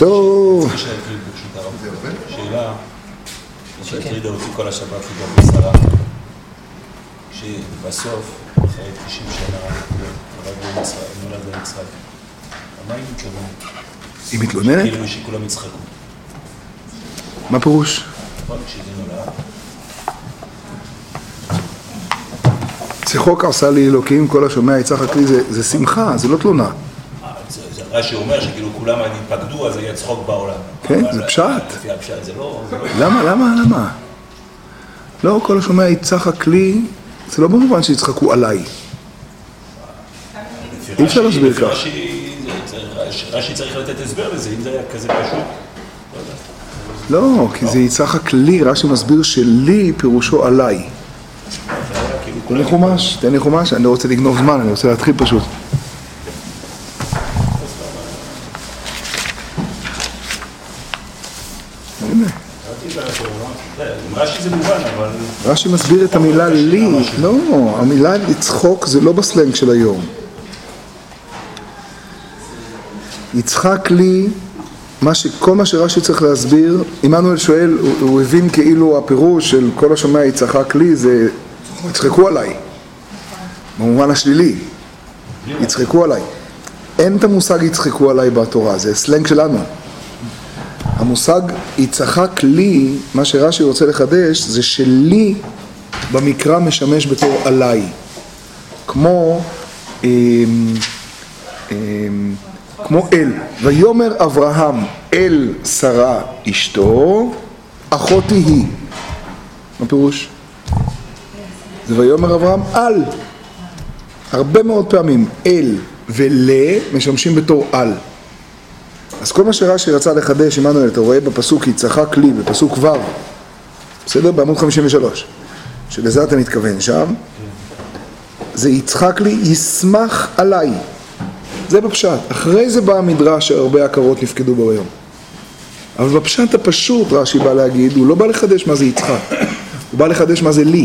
טוב. שאלה, שהטרידה אותי כל השבת לגבי שרה, שבסוף, אחרי 90 שנה, נולד ליצחק. מה היא מתלוננת? היא מתלוננת? כאילו שכולם יצחקו. מה פירוש? נכון, כשזה נולד. צחוק עשה לי אלוקים, כל השומע יצחק לי, זה שמחה, זה לא תלונה. זה רש"י אומר שכאילו כולם יתפקדו, אז יהיה צחוק בעולם. כן, זה פשט. לפי הפשט, זה לא... למה? לא, כל השומע יצחק לי, זה לא במובן שיצחקו עליי. אי אפשר להסביר כך. רש"י צריך לתת הסבר לזה, אם זה היה כזה פשוט. לא, כי זה יצחק לי, רש"י מסביר שלי פירושו עליי. תן לי חומש, אני לא רוצה לגנוב זמן, אני רוצה להתחיל פשוט. הנה. רש"י זה מובן, אבל... רש"י מסביר את המילה לי. לא, המילה לצחוק זה לא בסלנג של היום. יצחק לי, כל מה שרש"י צריך להסביר, עמנואל שואל, הוא הבין כאילו הפירוש של כל השומע יצחק לי זה יצחקו עליי, במובן השלילי, יצחקו עליי. אין את המושג יצחקו עליי בתורה, זה סלנג שלנו. המושג יצחק לי, מה שרש"י רוצה לחדש, זה שלי במקרא משמש בתור עליי. כמו אל. ויאמר אברהם אל שרה אשתו, אחותי היא. מה פירוש? זה ויאמר אברהם על. הרבה מאוד פעמים אל ולה משמשים בתור על. אז כל מה שרש"י רצה לחדש, עמנואל, אתה רואה בפסוק יצחק לי, בפסוק ו', בסדר? בעמוד 53, שלזה אתה מתכוון שם, זה יצחק לי ישמח עליי. זה בפשט. אחרי זה בא המדרש שהרבה הכרות נפקדו בו היום. אבל בפשט הפשוט רש"י בא להגיד, הוא לא בא לחדש מה זה יצחק, הוא בא לחדש מה זה לי.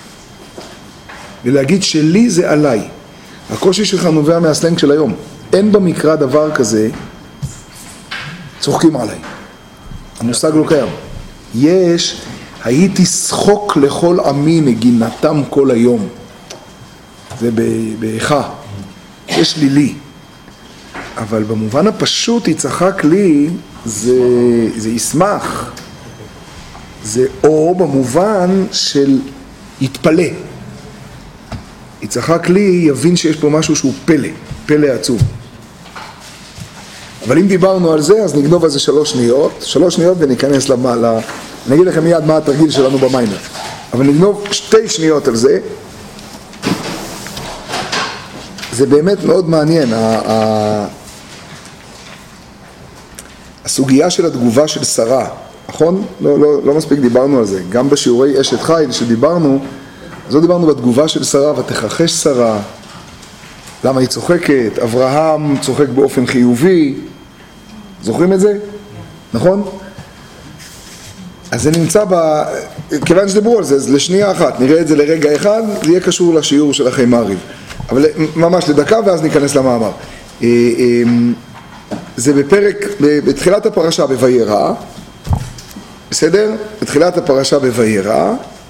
ולהגיד שלי זה עליי. הקושי שלך נובע מהסלנג של היום. אין במקרא דבר כזה, צוחקים עליי. המושג לא קיים. יש, הייתי שחוק לכל עמי נגינתם כל היום. זה באיכה. יש לי. אבל במובן הפשוט יצחק לי זה ישמח. זה או במובן של יתפלא. יצחק לי יבין שיש פה משהו שהוא פלא עצום. אבל אם דיברנו על זה, אז נגנוב על זה 3 שניות וניכנס למעלה. אני אגיד לכם מיד מה התרגיל שלנו במיימר. אבל נגנוב 2 שניות על זה. זה באמת מאוד מעניין. הסוגיה של התגובה של שרה, נכון? לא מספיק דיברנו על זה. גם בשיעורי אשת חיל שדיברנו, אז לא דיברנו בתגובה של שרה, ותכחש שרה. למה היא צוחקת? אברהם צוחק באופן חיובי. זוכרים את זה? נכון? אז זה נמצא כיוון שדיברו על זה, אז לשנייה אחת, נראה את זה לרגע אחד, זה יהיה קשור לשיעור של אחרי מעריב. אבל ממש לדקה ואז ניכנס למאמר. זה בתחילת הפרשה בוירא, בסדר? בתחילת הפרשה בוירא,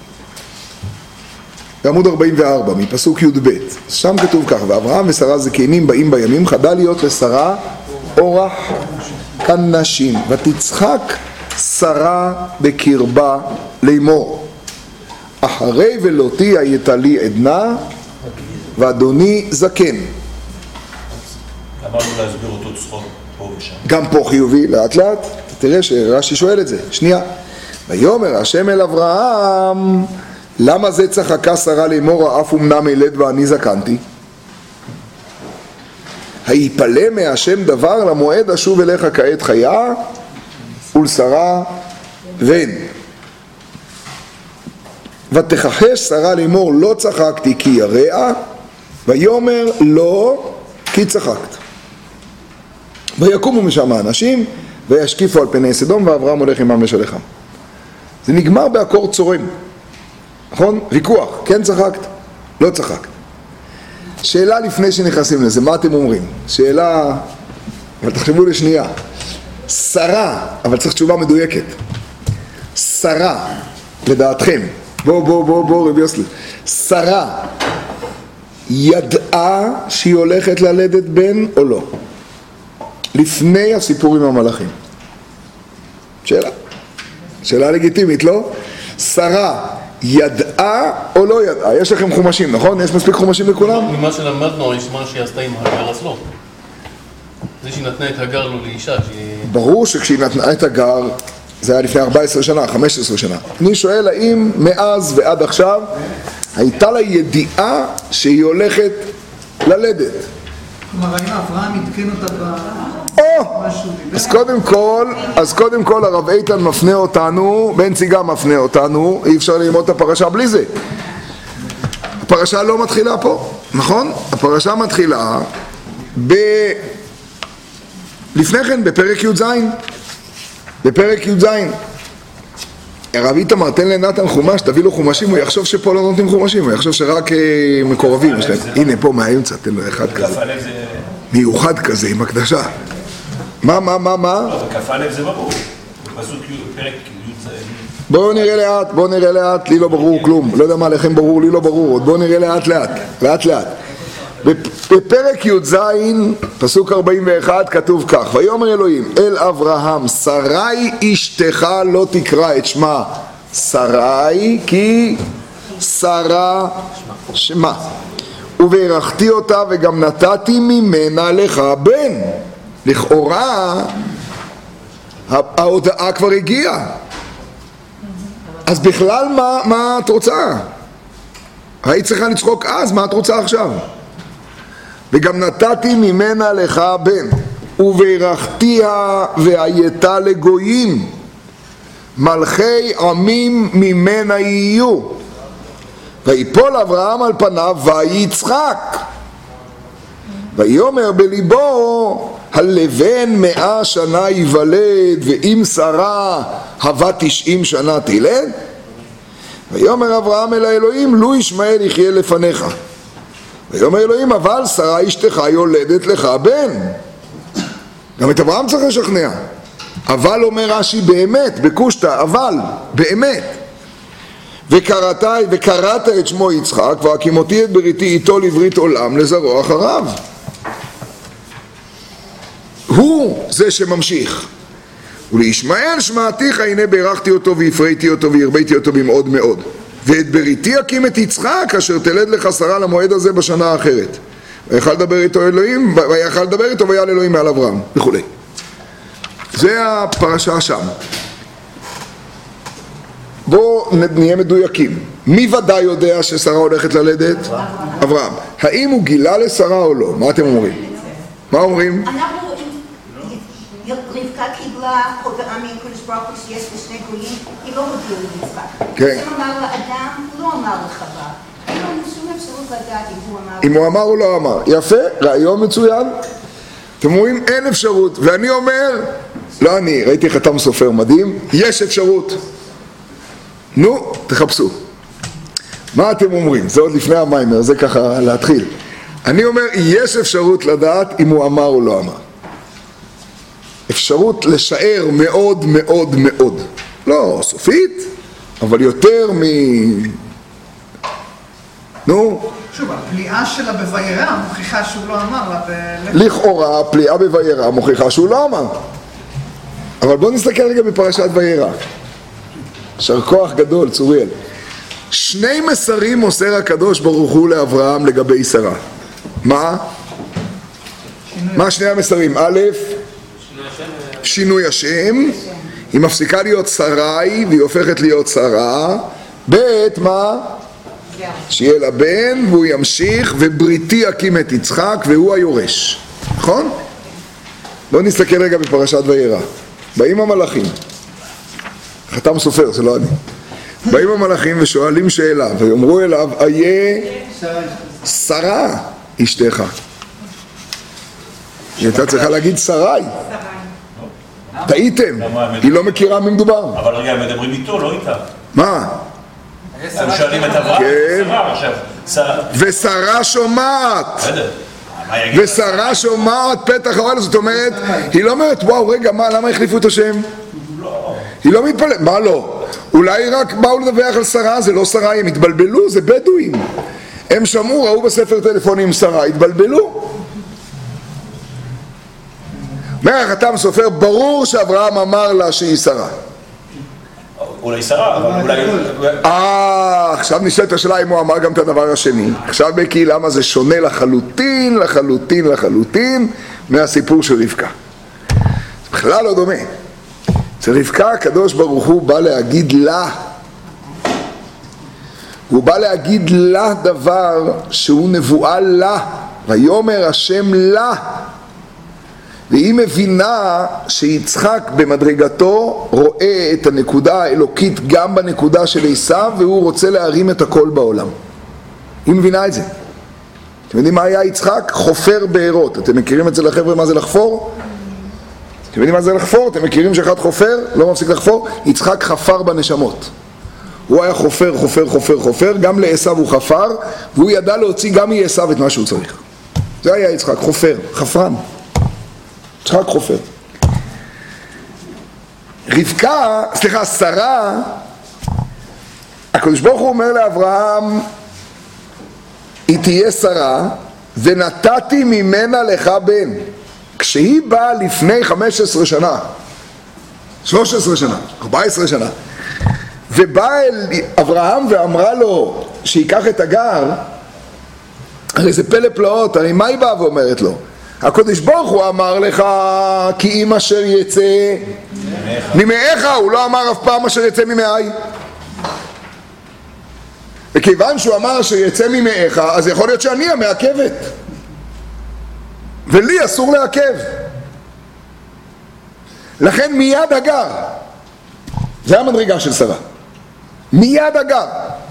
בעמוד 44, מפסוק י"ב. שם כתוב כך, ואברהם ושרה זקנים באים בימים, חדל להיות לשרה אורח כנשים, ותצחק שרה בקרבה לאמור, אחרי ולותי הייתה לי עדנה, ואדוני זקן. אמרנו להסביר אותו צחוק פה ושם. גם פה חיובי, לאט לאט, תראה שרש"י שואל את זה, שנייה. ויאמר השם אל אברהם, למה זה צחקה שרה לאמור, אף אמנם ילד ואני זקנתי? היפלא מהשם דבר למועד אשוב אליך כעת חיה ולשרה בן. ותכחש שרה לאמור לא צחקתי כי יראה, ויאמר לא כי צחקת. ויקומו משם האנשים וישקיפו על פני סדום, ואברהם הולך עמם לשלחם. זה נגמר באקורד צורם, נכון? ויכוח, כן צחקת? לא צחקת. שאלה לפני שנכנסים לזה, מה אתם אומרים? שאלה, אבל תחשבו לשנייה. שרה, אבל צריך תשובה מדויקת. שרה, לדעתכם, בוא רבי יוסלי, שרה ידעה שהיא הולכת ללדת בן או לא? לפני הסיפור עם המלאכים. שאלה לגיטימית, לא? שרה ידעה או לא ידעה? יש לכם חומשים, נכון? יש מספיק חומשים לכולם? ממה שלמדנו, יש מה שהיא עשתה עם הגר אז לא. זה שהיא נתנה את הגר לו לאישה. ברור שכשהיא נתנה את הגר, זה היה לפני 14 שנה, 15 שנה. אני שואל, האם מאז ועד עכשיו הייתה לה ידיעה שהיא הולכת ללדת? כלומר, האם אברהם עדכן אותה במשהו? אז קודם כל הרב איתן מפנה אותנו, בן ציגה מפנה אותנו, אי אפשר ללמוד את הפרשה בלי זה. הפרשה לא מתחילה פה, נכון? הפרשה מתחילה לפני כן בפרק י"ז. בפרק י"ז הרב איתמר, תן לנתן חומש, תביא לו חומשים, הוא יחשוב שפה לא נותנים חומשים, הוא יחשוב שרק מקורבים יש להם. הנה פה מהאמצע, תן לו אחד כזה מיוחד כזה עם הקדשה. מה? בכף א' זה ברור, בפסוק פרק י"ז. בואו נראה לאט, לי לא ברור כלום, לא יודע מה לכם ברור, לי לא ברור, עוד בואו נראה לאט. בפרק י"ז, פסוק 41, כתוב כך: ויאמר אלוהים אל אברהם, שרי אשתך לא תקרא את שמה שרי, כי שרה שמה, וברכתי אותה וגם נתתי ממנה לך בן. לכאורה ההודעה כבר הגיעה, אז בכלל מה את רוצה? היית צריכה לצחוק אז, מה את רוצה עכשיו? וגם נתתי ממנה לך בן, וברכתיה והייתה לגויים, מלכי עמים ממנה יהיו. ויפול אברהם על פניו ויצחק, ויאמר בליבו, הלבן 100 שנה ייוולד, ואם שרה הווה 90 שנה תלד. ויאמר אברהם אל האלוהים, לו ישמעאל יחיה לפניך. ויאמר אלוהים, אבל שרה אשתך יולדת לך בן. גם את אברהם צריך לשכנע. אבל אומר רש"י, באמת, בקושטא, אבל, באמת. וקראת את שמו יצחק, והקימותי את בריתי איתו לברית עולם לזרוע אחריו. הוא זה שממשיך. ולישמעאל שמעתיך, הנה בירכתי אותו והפריתי אותו והרביתי אותו במאוד מאוד. ואת בריתי אקים את יצחק, אשר תלד לך שרה למועד הזה בשנה האחרת. ויכל לדבר איתו אלוהים, ויעל אלוהים מעל אברהם, וכו'. זה הפרשה שם. בואו נהיה מדויקים. מי ודאי יודע ששרה הולכת ללדת? אברהם. האם הוא גילה לשרה או לא? מה אתם אומרים? מה אומרים? אנחנו רואים, רבקה קיבלה הודעה מהקדוש ברוך הוא שיש לשני גויים, היא לא הודיעה ליצחק. כן. אם אמר לאדם, הוא לא אמר לחווה. אין לנו שום אפשרות לדעת אם הוא אמר או לא אמר. יפה, רעיון מצוין. אתם אומרים אין אפשרות, ואני אומר, לא אני, ראיתי חתם סופר מדהים, יש אפשרות. נו, תחפשו. מה אתם אומרים? זה עוד לפני המיימר, זה ככה להתחיל. אני אומר, יש אפשרות לדעת אם הוא אמר או לא אמר. אפשרות לשער מאוד מאוד מאוד. לא סופית, אבל יותר נו. שוב, הפליאה שלה בוירא מוכיחה שהוא לא אמר לה לכאורה, הפליאה בוירא מוכיחה שהוא לא אמר. אבל בואו נסתכל רגע בפרשת וירא. שר כוח גדול, צוריאל. 2 מסרים מוסר הקדוש ברוך הוא לאברהם לגבי שרה. מה? מה 2 המסרים? א', שינוי השם. היא מפסיקה להיות שרי והיא הופכת להיות שרה. ב', מה? שיהיה לה בן והוא ימשיך, ובריתי אקים את יצחק והוא היורש. נכון? בואו נסתכל רגע בפרשת וירא. באים המלאכים, חתם סופר, זה לא אני. באים המלאכים ושואלים שאלה, ויאמרו אליו, איה שרה אשתך. היא הייתה צריכה להגיד שרי. טעיתם, היא לא מכירה מי מדובר. אבל רגע, הם מדברים איתו, לא איתה. מה? הם שואלים את אברהם, שרה עכשיו. ושרה שומעת. ושרה שומעת פתח האוהל, זאת אומרת, היא לא אומרת, וואו, רגע, מה, למה החליפו את השם? היא לא מתפלאת, מה לא? אולי רק באו לדווח על שרה, זה לא שרה, הם התבלבלו, זה בדואים. הם שמעו, ראו בספר טלפונים שרה, התבלבלו. אומר החתם סופר, ברור שאברהם אמר לה שהיא שרה. אולי שרה, אבל אולי... עכשיו נשאלת השאלה אם הוא אמר גם את הדבר השני. עכשיו בקי, למה זה שונה לחלוטין, לחלוטין, לחלוטין מהסיפור של רבקה. זה בכלל לא דומה. אצל רבקה הקדוש ברוך הוא בא להגיד לה, הוא בא להגיד לה דבר שהוא נבואה לה, ויאמר השם לה, והיא מבינה שיצחק במדרגתו רואה את הנקודה האלוקית גם בנקודה של עשיו, והוא רוצה להרים את הכל בעולם. היא מבינה את זה. אתם יודעים מה היה יצחק? חופר בארות. אתם מכירים את זה לחבר'ה מה זה לחפור? אתם יודעים מה זה לחפור? אתם מכירים שאחד חופר, לא מפסיק לחפור? יצחק חפר בנשמות. הוא היה חופר, חופר, חופר, חופר, גם לעשיו הוא חפר, והוא ידע להוציא גם מעשיו את מה שהוא צריך. זה היה יצחק, חופר, חפרן. יצחק חופר. רבקה, סליחה, שרה, הקדוש ברוך הוא אומר לאברהם, היא תהיה שרה, ונתתי ממנה לך בן. כשהיא באה לפני 15 שנה, 13 שנה, 14 שנה, ובאה אל אברהם ואמרה לו שיקח את הגר, הרי זה פלא פלאות, הרי מה היא באה ואומרת לו? הקדוש ברוך הוא אמר לך כי אם אשר יצא ממאיך, הוא לא אמר אף פעם אשר יצא ממאי. וכיוון שהוא אמר שיצא ממאיך, אז יכול להיות שאני המעכבת, ולי אסור לעכב. לכן מיד הגר, זה המדרגה של שרה, מיד הגר.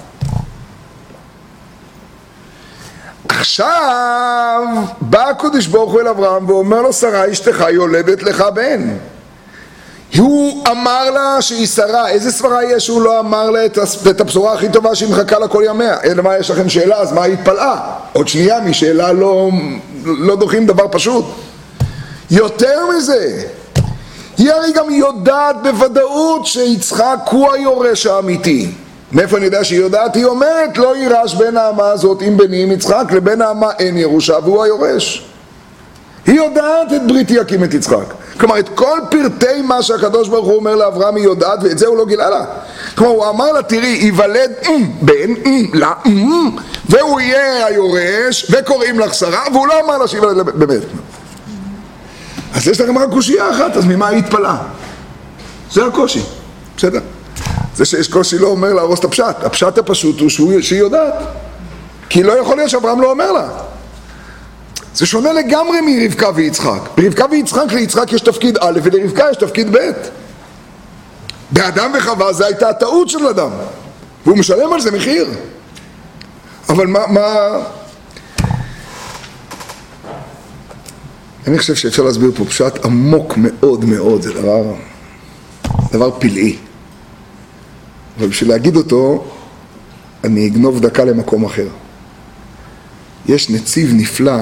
עכשיו בא הקדוש ברוך הוא אל אברהם ואומר לו, שרה אשתך יולדת לך בן. הוא אמר לה שהיא שרה. איזה סברה יש שהוא לא אמר לה את הבשורה הכי טובה שהיא מחכה לה כל ימיה? אלא מה, יש לכם שאלה, אז מה היא התפלאה? עוד שנייה, משאלה לא דוחים דבר פשוט. יותר מזה, היא הרי גם יודעת בוודאות שיצחק הוא היורש האמיתי. מאיפה אני יודע שהיא יודעת? היא אומרת, לא יירש בין האמה הזאת עם בני עם יצחק, לבין האמה אין ירושה והוא היורש. היא יודעת את בריתי יקים את יצחק. כלומר, את כל פרטי מה שהקדוש ברוך הוא אומר לאברהם היא יודעת, ואת זה הוא לא גילה לה. כלומר, הוא אמר לה, תראי, ייוולד בן, לה, והוא יהיה היורש, וקוראים לך שרה, והוא לא אמר לה שיוולד באמת. אז יש לכם רק קושייה אחת, אז ממה היא התפלאה? זה הקושי, בסדר? זה שיש קושי לא אומר להרוס את הפשט. הפשט הפשוט הוא שהיא יודעת. כי לא יכול להיות שאברהם לא אומר לה. זה שונה לגמרי מרבקה ויצחק. ברבקה ויצחק, ליצחק יש תפקיד א' ולרבקה יש תפקיד ב'. באדם וחווה זה הייתה הטעות של אדם. והוא משלם על זה מחיר. אבל מה... אני חושב שאפשר להסביר פה פשט עמוק מאוד מאוד. זה דבר פלאי. אבל בשביל להגיד אותו, אני אגנוב דקה למקום אחר. יש נציב נפלא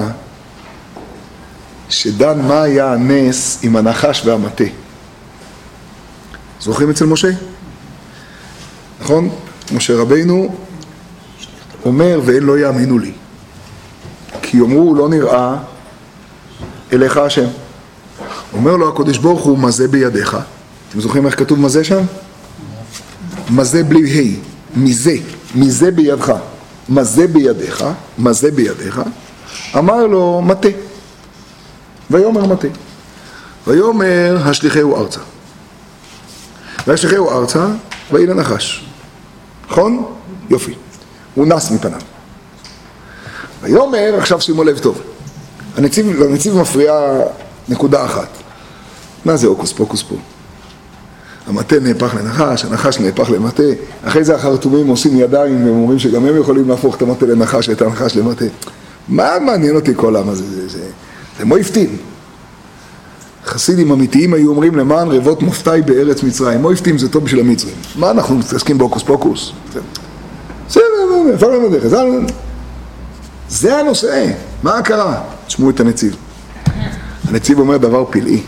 שדן מה היה הנס עם הנחש והמטה. זוכרים אצל משה? נכון? משה רבינו אומר, ואין לא יאמינו לי. כי יאמרו, לא נראה אליך השם. אומר לו הקדוש ברוך הוא, מה זה בידיך? אתם זוכרים איך כתוב מה זה שם? מה זה בלי ה', מזה בידך. מה זה בידיך? מה זה בידיך? אמר לו, מטה. ויאמר מטה. ויאמר, השליחהו ארצה. והשליחהו ארצה, ויהי לנחש. נכון? יופי. הוא נס מפניו. ויאמר, עכשיו שימו לב טוב. לנציב מפריעה נקודה אחת. מה זה אוקוס פוקוס פה? המטה נהפך לנחש, הנחש נהפך למטה, אחרי זה החרטומים עושים ידיים והם אומרים שגם הם יכולים להפוך את המטה לנחש ואת הנחש למטה. מה מעניין אותי כל למה זה מויפטים. חסידים אמיתיים היו אומרים למען רבות מופתאי בארץ מצרים. מויפטים זה טוב בשביל המצרים. מה אנחנו מתעסקים באוקוס פוקוס? זה הנושא. מה קרה? תשמעו את הנציב. הנציב אומר דבר פלאי.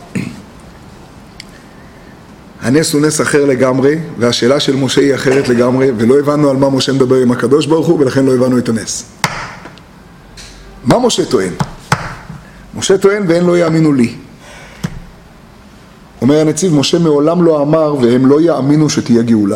הנס הוא נס אחר לגמרי, והשאלה של משה היא אחרת לגמרי, ולא הבנו על מה משה מדבר עם הקדוש ברוך הוא, ולכן לא הבנו את הנס. מה משה טוען? משה טוען ואין לא יאמינו לי. אומר הנציב, משה מעולם לא אמר והם לא יאמינו שתהיה גאולה.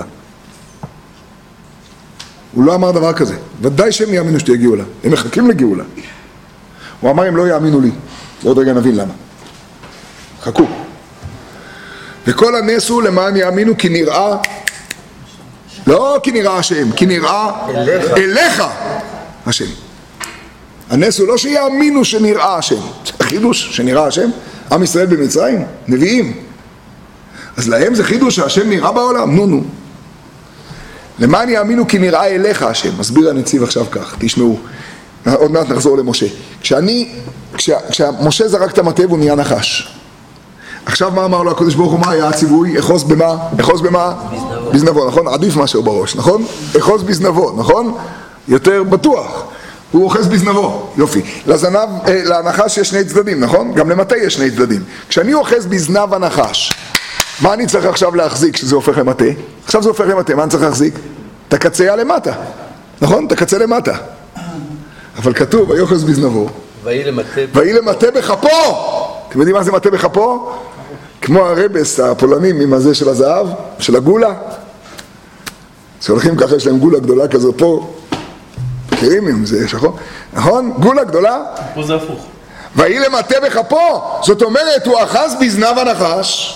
הוא לא אמר דבר כזה. ודאי שהם יאמינו שתהיה גאולה. הם מחכים לגאולה. הוא אמר הם לא יאמינו לי. ועוד רגע נבין למה. חכו. וכל הנס הוא למען יאמינו כי נראה, לא כי נראה השם, כי נראה אליך השם. הנס הוא לא שיאמינו שנראה השם. חידוש שנראה השם. עם ישראל במצרים, נביאים. אז להם זה חידוש שהשם נראה בעולם, נו. למען יאמינו כי נראה אליך השם. מסביר הנציב עכשיו כך, תשמעו. עוד מעט נחזור למשה. כשמשה זרק את המטה והוא נהיה נחש. עכשיו מה אמר לו הקדוש ברוך הוא? מה היה הציווי? אחוז במה? אחוז במה? בזנבו, נכון? עדיף משהו בראש, נכון? אחוז בזנבו, נכון? יותר בטוח. הוא אוחז בזנבו, יופי. לזנב, לנחש יש שני צדדים, נכון? גם למטה יש שני צדדים. כשאני אוחז בזנב הנחש, מה אני צריך עכשיו להחזיק כשזה הופך למטה? עכשיו זה הופך למטה, מה אני צריך להחזיק? את הקצה למטה, נכון? את הקצה למטה. אבל כתוב, ויוחז בזנבו. ויהי למטה בכפו. אתם יודעים מה זה מטה בכפו? כמו הרבס הפולנים עם הזה של הזהב, של הגולה. שהולכים ככה, יש להם גולה גדולה כזו פה. מכירים עם זה, נכון? גולה גדולה. פה זה הפוך. ויהי למטה בכפו. זאת אומרת, הוא אחז בזנב הנחש.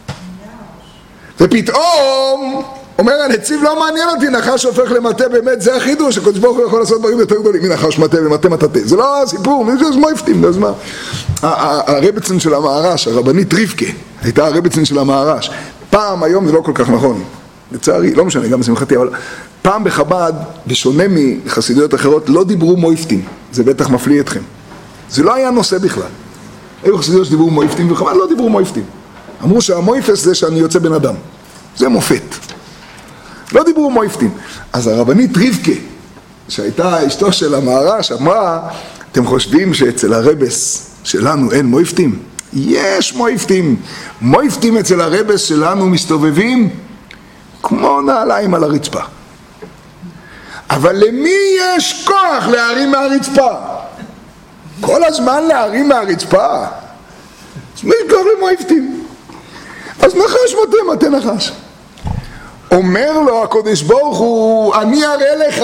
ופתאום, אומר הנציב, לא מעניין אותי, נחש הופך למטה, באמת, זה החידוש, הקדוש ברוך הוא יכול לעשות דברים יותר גדולים, מנחש מטה ומטה מטאטה. זה לא הסיפור, זה מויפטים, זה מה. הרבצן של המערש, הרבנית רבקה, הייתה הרבצן של המערש. פעם, היום זה לא כל כך נכון, לצערי, לא משנה, גם בשמחתי, אבל פעם בחב"ד, בשונה מחסידויות אחרות, לא דיברו מויפטים, זה בטח מפליא אתכם. זה לא היה נושא בכלל. היו חסידויות שדיברו מויפטים, וחב"ד לא דיברו מויפטים. אמרו שהמויפס זה שאני יוצא בן אדם. זה מופת. לא דיברו מויפטים. אז הרבנית רבקה, שהייתה אשתו של המערש, אמרה, אתם חושבים שאצל הרבס שלנו אין מויפטים? יש מויפטים. מויפטים אצל הרבס שלנו מסתובבים כמו נעליים על הרצפה. אבל למי יש כוח להרים מהרצפה? כל הזמן להרים מהרצפה. אז מי יקרא למויפטים? אז נחש מטה נחש. אומר לו הקדוש ברוך הוא, אני אראה לך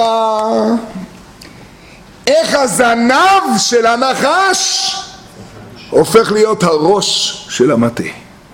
איך הזנב של הנחש הופך להיות הראש של המטה.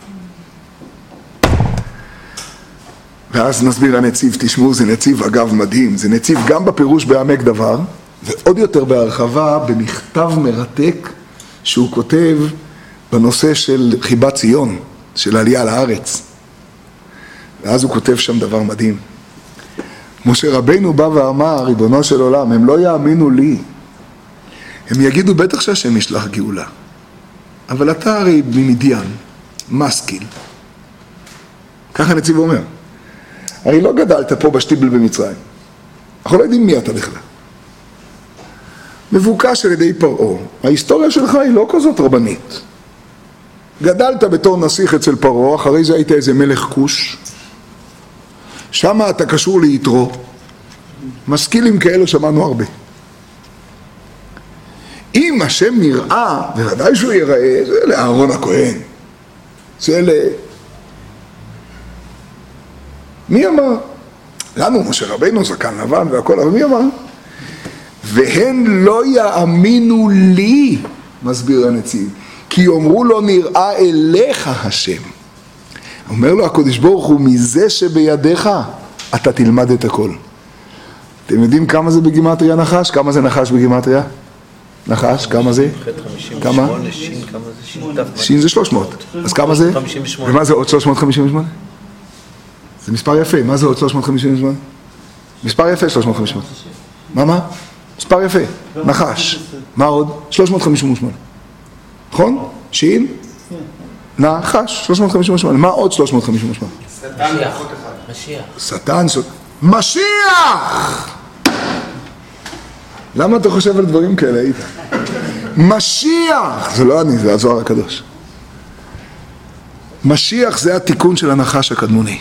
ואז נסביר הנציב, תשמעו, זה נציב אגב מדהים, זה נציב גם בפירוש בעמק דבר, ועוד יותר בהרחבה במכתב מרתק שהוא כותב בנושא של חיבת ציון, של עלייה לארץ. ואז הוא כותב שם דבר מדהים. משה רבינו בא ואמר, ריבונו של עולם, הם לא יאמינו לי. הם יגידו בטח שהשם ישלח גאולה. אבל אתה הרי ממדיין, משכיל. ככה הנציב אומר. הרי לא גדלת פה בשטיבל במצרים. אנחנו לא יודעים מי אתה בכלל. מבוקש על ידי פרעה. ההיסטוריה שלך היא לא כזאת רבנית. גדלת בתור נסיך אצל פרעה, אחרי זה היית איזה מלך כוש. שם אתה קשור ליתרו. משכילים כאלו שמענו הרבה. אם השם נראה, בוודאי שהוא ייראה, זה לאהרון הכהן. זה מי אמר? לנו משה רבינו זקן לבן והכל, אבל מי אמר? והן לא יאמינו לי, מסביר הנציב, כי יאמרו לו נראה אליך השם. אומר לו הקדוש ברוך הוא, מזה שבידיך אתה תלמד את הכל. אתם יודעים כמה זה בגימטריה נחש? כמה זה נחש בגימטריה? נחש, כמה זה? כמה? שין זה 300. אז כמה זה? 58. ומה זה עוד 358? זה מספר יפה. מה זה עוד 358? מספר יפה 358. מה? מספר יפה. נחש. מה עוד? 358. נכון? שין? נחש. 358. מה עוד 358? שטן. משיח! למה אתה חושב על דברים כאלה, איתה? משיח, זה לא אני, זה הזוהר הקדוש. משיח זה התיקון של הנחש הקדמוני.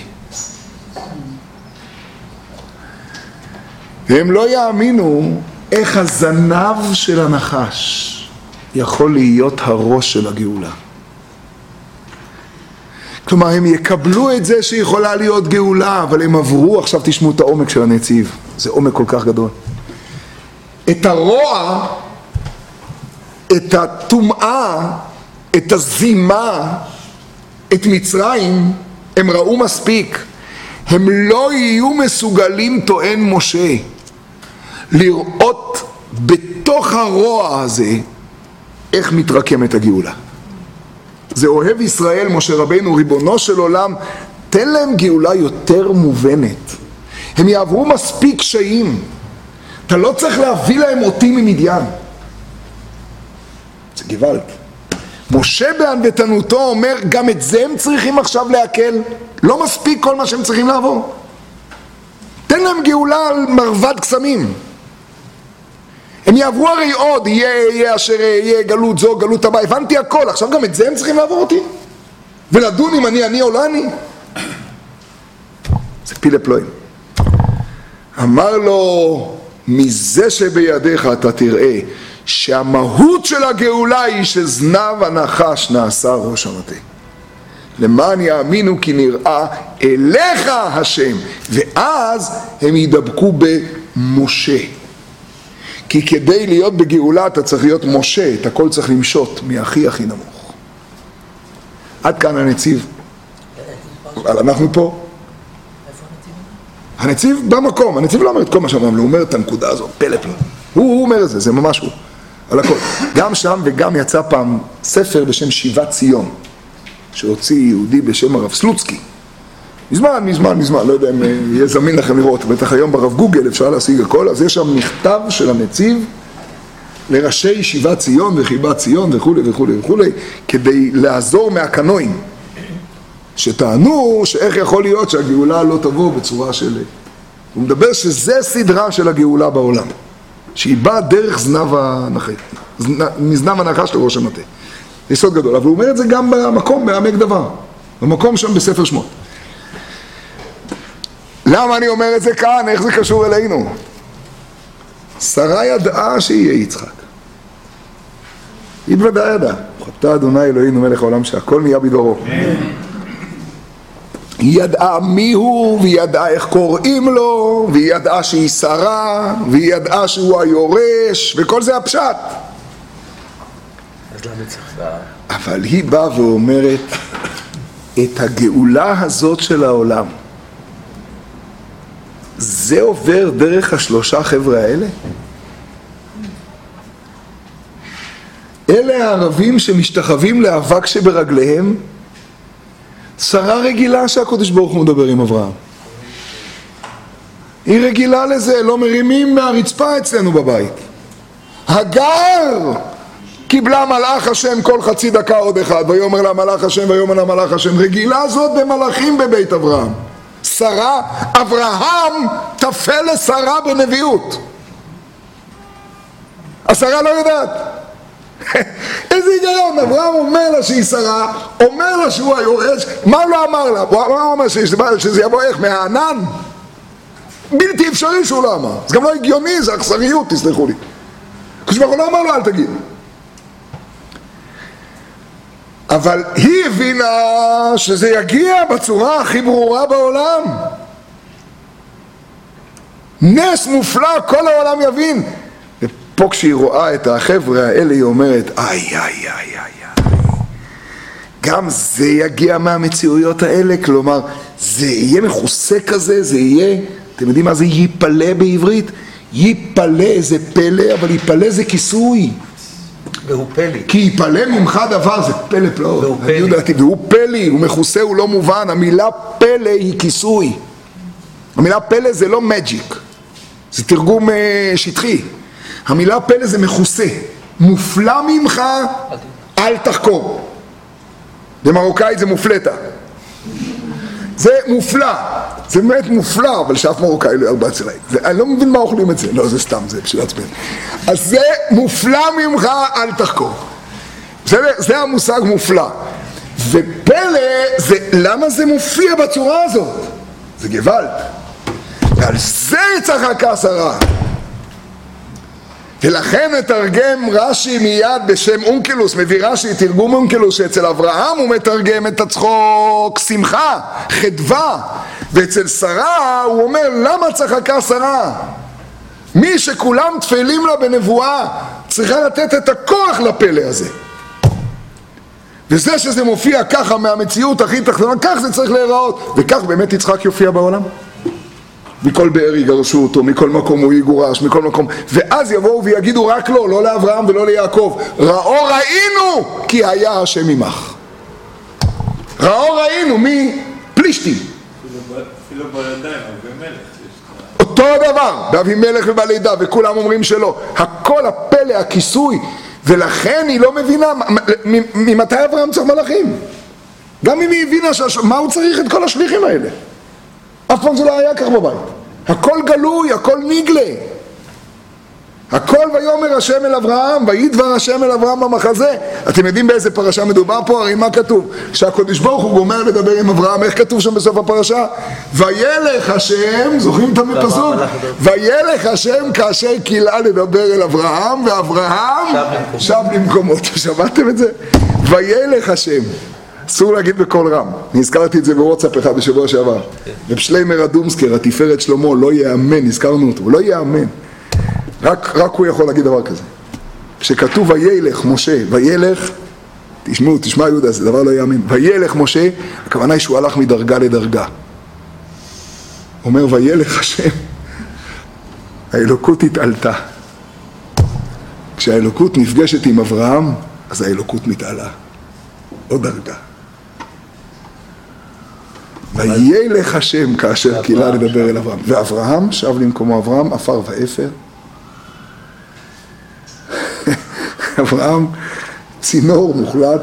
והם לא יאמינו איך הזנב של הנחש יכול להיות הראש של הגאולה. כלומר, הם יקבלו את זה שיכולה להיות גאולה, אבל הם עברו, עכשיו תשמעו את העומק של הנציב. זה עומק כל כך גדול. את הרוע, את הטומאה, את הזימה, את מצרים, הם ראו מספיק. הם לא יהיו מסוגלים, טוען משה, לראות בתוך הרוע הזה איך מתרקמת הגאולה. זה אוהב ישראל, משה רבינו, ריבונו של עולם, תן להם גאולה יותר מובנת. הם יעברו מספיק קשיים. אתה לא צריך להביא להם אותי ממדיין. זה גוואלד. משה בענוותנותו אומר, גם את זה הם צריכים עכשיו להקל. לא מספיק כל מה שהם צריכים לעבור. תן להם גאולה על מרבד קסמים. הם יעברו הרי עוד, יהיה אשר יהיה, גלות זו, גלות הבא, הבנתי הכל, עכשיו גם את זה הם צריכים לעבור אותי? ולדון אם אני או לא אני? זה פילה פלואים. אמר לו, מזה שבידיך אתה תראה שהמהות של הגאולה היא שזנב הנחש נעשה ראש המטה. למען יאמינו כי נראה אליך השם, ואז הם ידבקו במשה. כי כדי להיות בגאולה אתה צריך להיות משה, את הכל צריך למשות מהכי הכי נמוך. עד כאן הנציב. אבל אנחנו פה. הנציב במקום, הנציב לא אומר את כל מה שאמרנו, הוא אומר את הנקודה הזו, פלא פלא. הוא אומר את זה, זה ממש הוא. על הכל. גם שם וגם יצא פעם ספר בשם שיבת ציון, שהוציא יהודי בשם הרב סלוצקי. מזמן, לא יודע אם יהיה זמין לכם לראות, בטח היום ברב גוגל אפשר להשיג הכל, אז יש שם מכתב של הנציב לראשי ישיבת ציון וחיבת ציון וכו' וכו' וכו', כדי לעזור מהקנואים, שטענו שאיך יכול להיות שהגאולה לא תבוא בצורה של... הוא מדבר שזה סדרה של הגאולה בעולם, שהיא באה דרך מזנב הנחש לראש המטה. יסוד גדול, אבל הוא אומר את זה גם במקום, בעמק דבר, במקום שם בספר שמות. למה אני אומר את זה כאן? איך זה קשור אלינו? שרה ידעה שיהיה יצחק. היא בוודאי ידעה. חטא אדוני אלוהינו מלך העולם שהכל נהיה בדברו. היא ידעה מי הוא, והיא ידעה איך קוראים לו, והיא ידעה שהיא שרה, והיא ידעה שהוא היורש, וכל זה הפשט. אבל היא באה ואומרת, את הגאולה הזאת של העולם, זה עובר דרך השלושה חבר'ה האלה? אלה הערבים שמשתחווים לאבק שברגליהם? שרה רגילה שהקדוש ברוך הוא מדבר עם אברהם. היא רגילה לזה, לא מרימים מהרצפה אצלנו בבית. הגר קיבלה מלאך השם כל חצי דקה עוד אחד, ויאמר לה מלאך השם ויאמר לה מלאך השם. רגילה זאת במלאכים בבית אברהם. שרה, אברהם תפל לשרה בנביאות. השרה לא יודעת. איזה היגיון, אברהם אומר לה שהיא שרה, אומר לה שהוא היורש, מה לא אמר לה? הוא אמר שזה יבוא איך? מהענן? בלתי אפשרי שהוא לא אמר. זה גם לא הגיוני, זה אכזריות, תסלחו לי. כשבכל לא אמר לו, אל תגיד. אבל היא הבינה שזה יגיע בצורה הכי ברורה בעולם. נס מופלא, כל העולם יבין. ופה כשהיא רואה את החבר'ה האלה היא אומרת, איי, גם זה יגיע מהמציאויות האלה, כלומר, זה יהיה מכוסה כזה, זה יהיה, אתם יודעים מה זה ייפלא בעברית? ייפלא זה פלא, אבל ייפלא זה כיסוי. והוא פלי. כי ייפלא ממך דבר, זה פלא פלאות. והוא פלי. והוא פלי, הוא מכוסה, הוא לא מובן. המילה פלא היא כיסוי. המילה פלא זה לא מג'יק. זה תרגום שטחי. המילה פלא זה מכוסה. מופלא ממך, אל תחקור. במרוקאית זה מופלטה. זה מופלא. זה באמת מופלא, אבל שאף מרוקאי לא ירבץ אליי. אני לא מבין מה אוכלים את זה. לא, זה סתם, זה בשביל עצמם. אז זה מופלא ממך, אל תחקור. זה המושג מופלא. ופלא, למה זה מופיע בצורה הזאת? זה גוואלד. ועל זה צחקה שרה. ולכן מתרגם רש"י מיד בשם אונקלוס, מביא רש"י תרגום אונקלוס, שאצל אברהם הוא מתרגם את הצחוק שמחה, חדווה, ואצל שרה הוא אומר למה צחקה שרה? מי שכולם תפלים לה בנבואה צריכה לתת את הכוח לפלא הזה, וזה שזה מופיע ככה מהמציאות הכי תחתונה, כך זה צריך להיראות, וכך באמת יצחק יופיע בעולם. מכל באר יגרשו אותו, מכל מקום הוא יגורש, מכל מקום, ואז יבואו ויגידו רק לו, לא לאברהם ולא ליעקב, ראינו כי היה השם עמך. ראינו מפלישתים. אפילו בלידיים, אבימלך. אותו דבר, באבימלך ובלידה, וכולם אומרים שלא. הכל הפלא, הכיסוי, ולכן היא לא מבינה ממתי אברהם צריך מלאכים. גם אם היא הבינה מה הוא צריך את כל השליחים האלה. אף פעם זה לא היה כך בבית. הכל גלוי, הכל נגלה. הכל ויאמר השם אל אברהם, וידבר השם אל אברהם במחזה. אתם יודעים באיזה פרשה מדובר פה? הרי מה כתוב? שהקדוש ברוך הוא גומר לדבר עם אברהם, איך כתוב שם בסוף הפרשה? וילך השם, זוכרים את הפסוק? וילך השם כאשר קילאה לדבר אל אברהם, ואברהם שב למקומות. שמעתם את זה? וילך השם. אסור להגיד בקול רם. אני הזכרתי את זה בוואטסאפ אחד בשבוע שעבר. ובשליימר אדומסקר, התפארת שלמה, לא יאמן, הזכרנו אותו, לא יאמן. רק הוא יכול להגיד דבר כזה. כשכתוב וילך משה, וילך, תשמע יהודה, זה דבר לא יאמן. וילך משה, הכוונה היא שהוא הלך מדרגה לדרגה. אומר וילך השם, האלוקות התעלתה. כשהאלוקות נפגשת עם אברהם, אז האלוקות מתעלה. עוד דרגה. וילך השם כאשר קילאה לדבר אל אברהם. ואברהם שב למקומו, אברהם עפר ואפר. אברהם צינור מוחלט,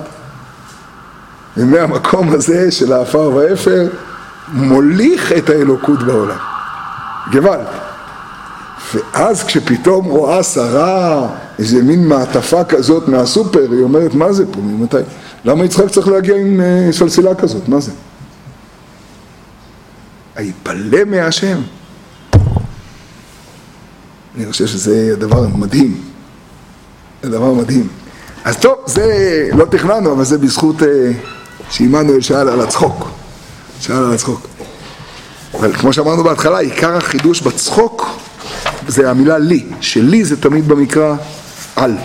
ומהמקום הזה של העפר ואפר מוליך את האלוקות בעולם. גוואלד. ואז כשפתאום רואה שרה איזה מין מעטפה כזאת מהסופר, היא אומרת מה זה פה, ממתי? למה יצחק צריך להגיע עם סלסילה כזאת? מה זה? היפלא מהשם. אני חושב שזה דבר מדהים. זה דבר מדהים. אז טוב, זה לא תכננו, אבל זה בזכות שעמנואל שאל על הצחוק. שאל על הצחוק. אבל כמו שאמרנו בהתחלה, עיקר החידוש בצחוק זה המילה לי. שלי זה תמיד במקרא על.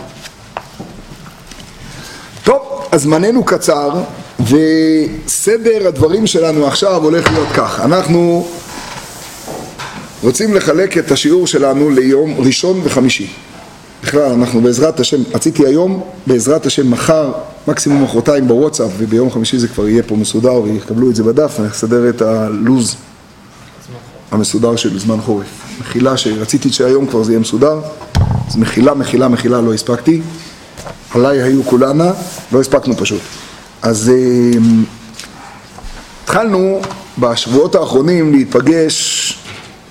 טוב, אז זמננו קצר, וסדר הדברים שלנו עכשיו הולך להיות כך. אנחנו רוצים לחלק את השיעור שלנו ליום ראשון וחמישי. בכלל, אנחנו בעזרת השם, רציתי היום, בעזרת השם מחר, מקסימום מחרתיים בוואטסאפ, וביום חמישי זה כבר יהיה פה מסודר, ויקבלו את זה בדף, אני אסדר את הלוז המסודר של זמן חורף. מחילה שרציתי שהיום כבר זה יהיה מסודר, אז מחילה, לא הספקתי. עליי היו כולנה, לא הספקנו פשוט. אז התחלנו בשבועות האחרונים להיפגש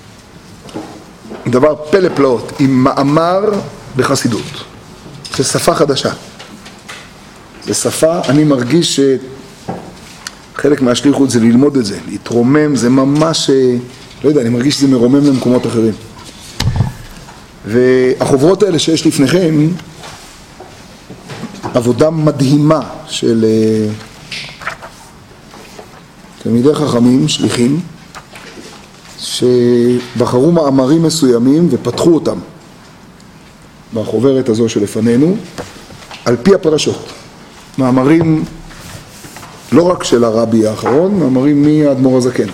דבר פלא פלאות, עם מאמר בחסידות. זה שפה חדשה. זה שפה, אני מרגיש שחלק מהשליחות זה ללמוד את זה, להתרומם, זה ממש, לא יודע, אני מרגיש שזה מרומם למקומות אחרים. והחוברות האלה שיש לפניכם, עבודה מדהימה של תלמידי חכמים, שליחים, שבחרו מאמרים מסוימים ופתחו אותם בחוברת הזו שלפנינו, על פי הפרשות. מאמרים לא רק של הרבי האחרון, מאמרים מאדמו"ר הזקן.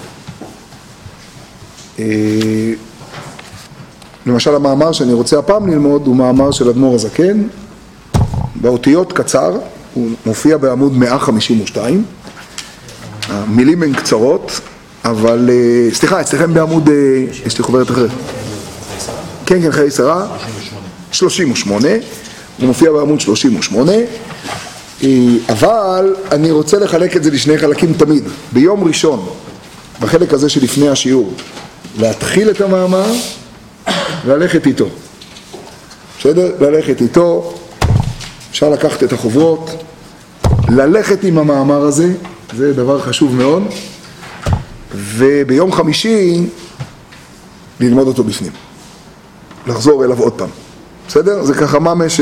למשל המאמר שאני רוצה הפעם ללמוד הוא מאמר של אדמו"ר הזקן, באותיות קצר, הוא מופיע בעמוד 152, המילים הן קצרות, אבל, סליחה, אצלכם בעמוד, יש לי חוברת אחרת. כן, חיי שרה, 38, הוא מופיע בעמוד 38, אבל אני רוצה לחלק את זה לשני חלקים תמיד. ביום ראשון בחלק הזה שלפני השיעור, להתחיל את המאמר וללכת איתו. בסדר? ללכת איתו, אפשר לקחת את החוברות, ללכת עם המאמר הזה, זה דבר חשוב מאוד, וביום חמישי ללמוד אותו בפנים, לחזור אליו עוד פעם. בסדר? זה ככה ממש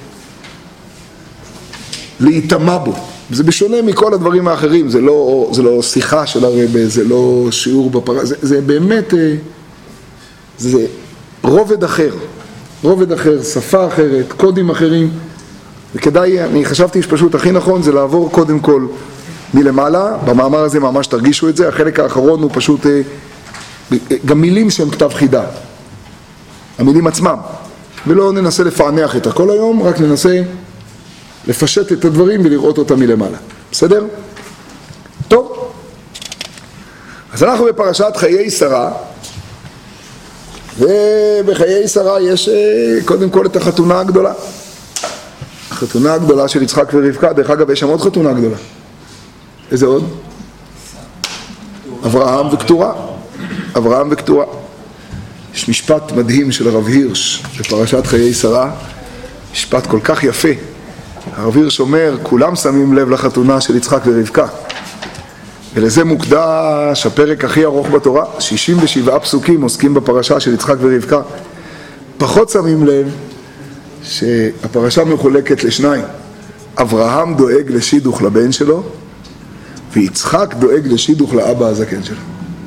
להיטמע בו. זה בשונה מכל הדברים האחרים, זה לא שיחה של הרבה, זה לא שיעור בפרה, זה באמת, זה רובד אחר, שפה אחרת, קודים אחרים, וכדאי, אני חשבתי שפשוט הכי נכון זה לעבור קודם כל מלמעלה, במאמר הזה ממש תרגישו את זה, החלק האחרון הוא פשוט, גם מילים שהם כתב חידה, המילים עצמם, ולא ננסה לפענח את הכל היום, רק ננסה לפשט את הדברים ולראות אותם מלמעלה. בסדר? טוב. אז אנחנו בפרשת חיי שרה, ובחיי שרה יש קודם כל את החתונה הגדולה. החתונה הגדולה של יצחק ורבקה, דרך אגב יש שם עוד חתונה גדולה. איזה עוד? אברהם וקטורה. אברהם וקטורה. יש משפט מדהים של הרב הירש בפרשת חיי שרה, משפט כל כך יפה. הרב הירש אומר, כולם שמים לב לחתונה של יצחק ורבקה, ולזה מוקדש הפרק הכי ארוך בתורה, 67 פסוקים עוסקים בפרשה של יצחק ורבקה. פחות שמים לב שהפרשה מחולקת לשניים, אברהם דואג לשידוך לבן שלו, ויצחק דואג לשידוך לאבא הזקן שלו.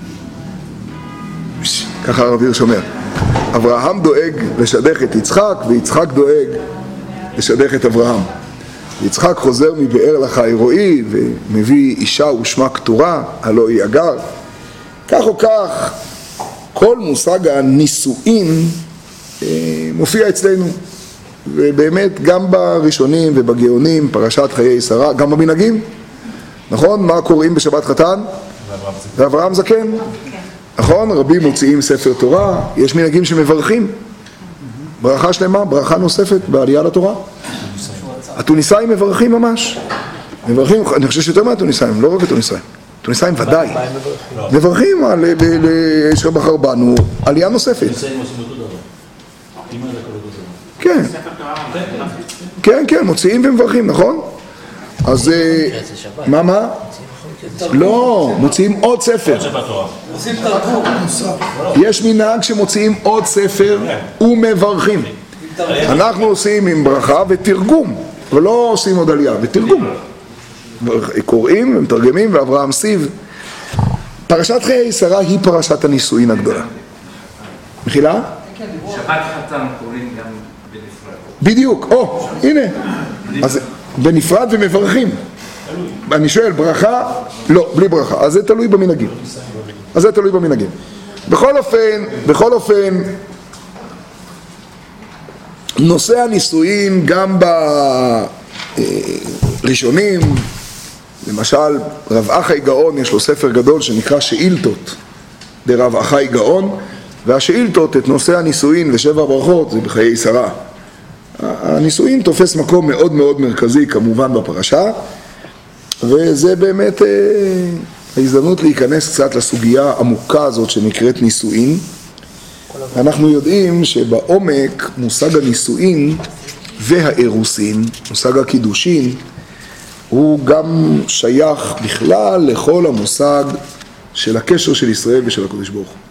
ככה הרב הירש אומר, אברהם דואג לשדך את יצחק, ויצחק דואג לשדך את אברהם. יצחק חוזר מבאר לחי רועי ומביא אישה ושמה קטורה, הלא היא אגר. כך או כך, כל מושג הנישואין מופיע אצלנו, ובאמת גם בראשונים ובגאונים, פרשת חיי שרה, גם במנהגים, נכון? מה קוראים בשבת חתן? ואברהם זקן. נכון? רבים מוציאים ספר תורה, יש מנהגים שמברכים, ברכה שלמה, ברכה נוספת בעלייה לתורה. התוניסאים מברכים ממש, מברכים, אני חושב שיותר מהתוניסאים, לא רק התוניסאים, התוניסאים ודאי, מברכים על אשר בחר בנו, עלייה נוספת. כן, כן, כן, מוציאים ומברכים, נכון? אז מה? לא, מוציאים עוד ספר. יש מנהג שמוציאים עוד ספר ומברכים. אנחנו עושים עם ברכה ותרגום, אבל לא עושים עוד עלייה, ותרגום. קוראים ומתרגמים, ואברהם סיב. פרשת חיי שרה היא פרשת הנישואין הגדולה. מחילה? שבת חתן קוראים גם בנפרד. בדיוק, הנה. אז בנפרד ומברכים. אני שואל, ברכה? לא, בלי ברכה. אז זה תלוי במנהגים. בכל אופן, נושא הנישואין גם בראשונים, למשל רב אחי גאון יש לו ספר גדול שנקרא שאילתות דרב אחי גאון, והשאילתות את נושא הנישואין ושבע ברכות זה בחיי שרה. הנישואין תופס מקום מאוד מאוד מרכזי כמובן בפרשה, וזה באמת ההזדמנות להיכנס קצת לסוגיה העמוקה הזאת שנקראת נישואין. אנחנו יודעים שבעומק מושג הנישואין והאירוסין, מושג הקידושין, הוא גם שייך בכלל לכל המושג של הקשר של ישראל ושל הקדוש ברוך הוא.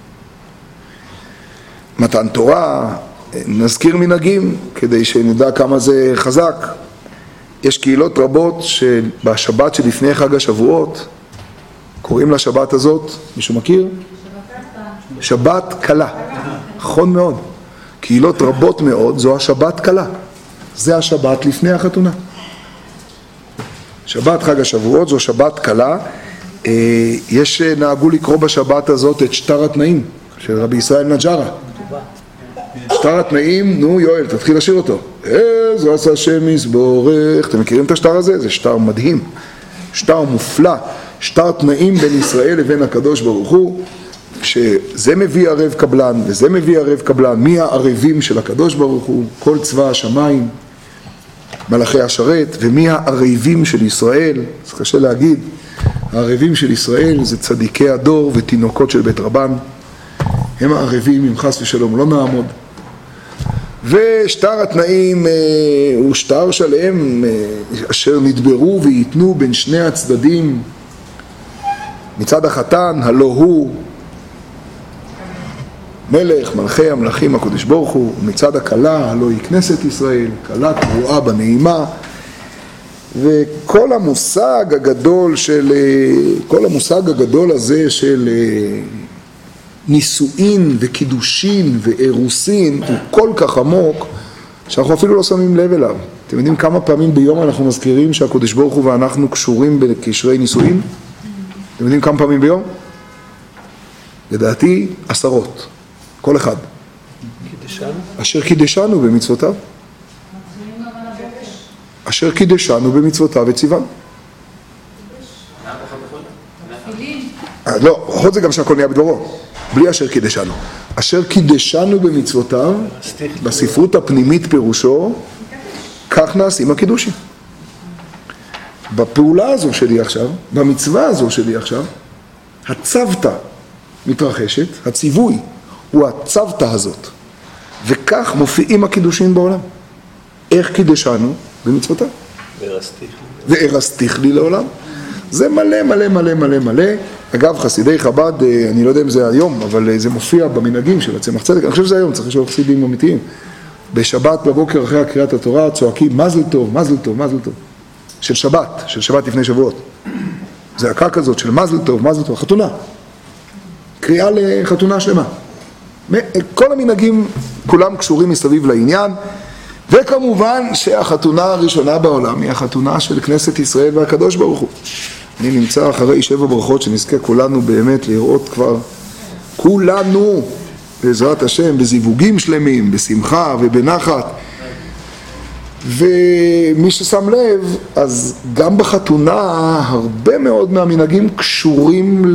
מתן תורה, נזכיר מנהגים כדי שנדע כמה זה חזק. יש קהילות רבות שבשבת שלפני חג השבועות קוראים לשבת הזאת, מישהו מכיר? שבת קלה. נכון מאוד. קהילות רבות מאוד זו השבת קלה. זה השבת לפני החתונה. שבת חג השבועות זו שבת קלה. יש נהגו לקרוא בשבת הזאת את שטר התנאים של רבי ישראל נג'רה. שטר התנאים, נו יואל, תתחיל לשיר אותו. איזה עשה השם יסבורך. אתם מכירים את השטר הזה? זה שטר מדהים. שטר מופלא. שטר תנאים בין ישראל לבין הקדוש ברוך הוא. שזה מביא ערב קבלן וזה מביא ערב קבלן. מי הערבים של הקדוש ברוך הוא? כל צבא השמיים, מלאכי השרת. ומי הערבים של ישראל? זה קשה להגיד. הערבים של ישראל זה צדיקי הדור ותינוקות של בית רבן. הם הערבים, אם חס ושלום לא נעמוד. ושטר התנאים הוא שטר שלם אשר נדברו ויתנו בין שני הצדדים. מצד החתן, הלא הוא מלך, מלכי המלכים הקדוש ברוך הוא, ומצד הכלה, הלא היא כנסת ישראל, כלה קרואה בנעימה. וכל המושג הגדול הזה של נישואין וקידושין ואירוסין הוא כל כך עמוק שאנחנו אפילו לא שמים לב אליו. אתם יודעים כמה פעמים ביום אנחנו מזכירים שהקדוש ברוך הוא ואנחנו קשורים בקשרי נישואין? אתם יודעים כמה פעמים ביום? לדעתי 10, כל אחד. אשר קידשנו במצוותיו. אשר קידשנו במצוותיו וציוונו. לא, חוץ זה גם שהכל נהיה בדברו, בלי אשר קידשנו. אשר קידשנו במצוותיו, בספרות הפנימית פירושו, כך נעשים הקידושים. בפעולה הזו שלי עכשיו, במצווה הזו שלי עכשיו, הצוותא מתרחשת, הציווי הוא הצוותא הזאת. וכך מופיעים הקידושים בעולם. איך קידשנו? במצוותיו. וארסתיך לי לעולם. זה מלא מלא מלא מלא מלא. אגב, חסידי חב"ד, אני לא יודע אם זה היום, אבל זה מופיע במנהגים של הצמח צדק. אני חושב שזה היום, צריך לשאול חסידים אמיתיים. בשבת בבוקר אחרי קריאת התורה צועקים מזל טוב, מזל טוב, מזל טוב. של שבת לפני שבועות. זה הקה כזאת של מזל טוב, מזל טוב, חתונה. קריאה לחתונה שלמה. כל המנהגים כולם קשורים מסביב לעניין. וכמובן שהחתונה הראשונה בעולם היא החתונה של כנסת ישראל והקדוש ברוך הוא. אני נמצא אחרי 7 ברכות שנזכה כולנו באמת לראות כבר כולנו בעזרת השם בזיווגים שלמים, בשמחה ובנחת. ומי ששם לב, אז גם בחתונה הרבה מאוד מהמנהגים קשורים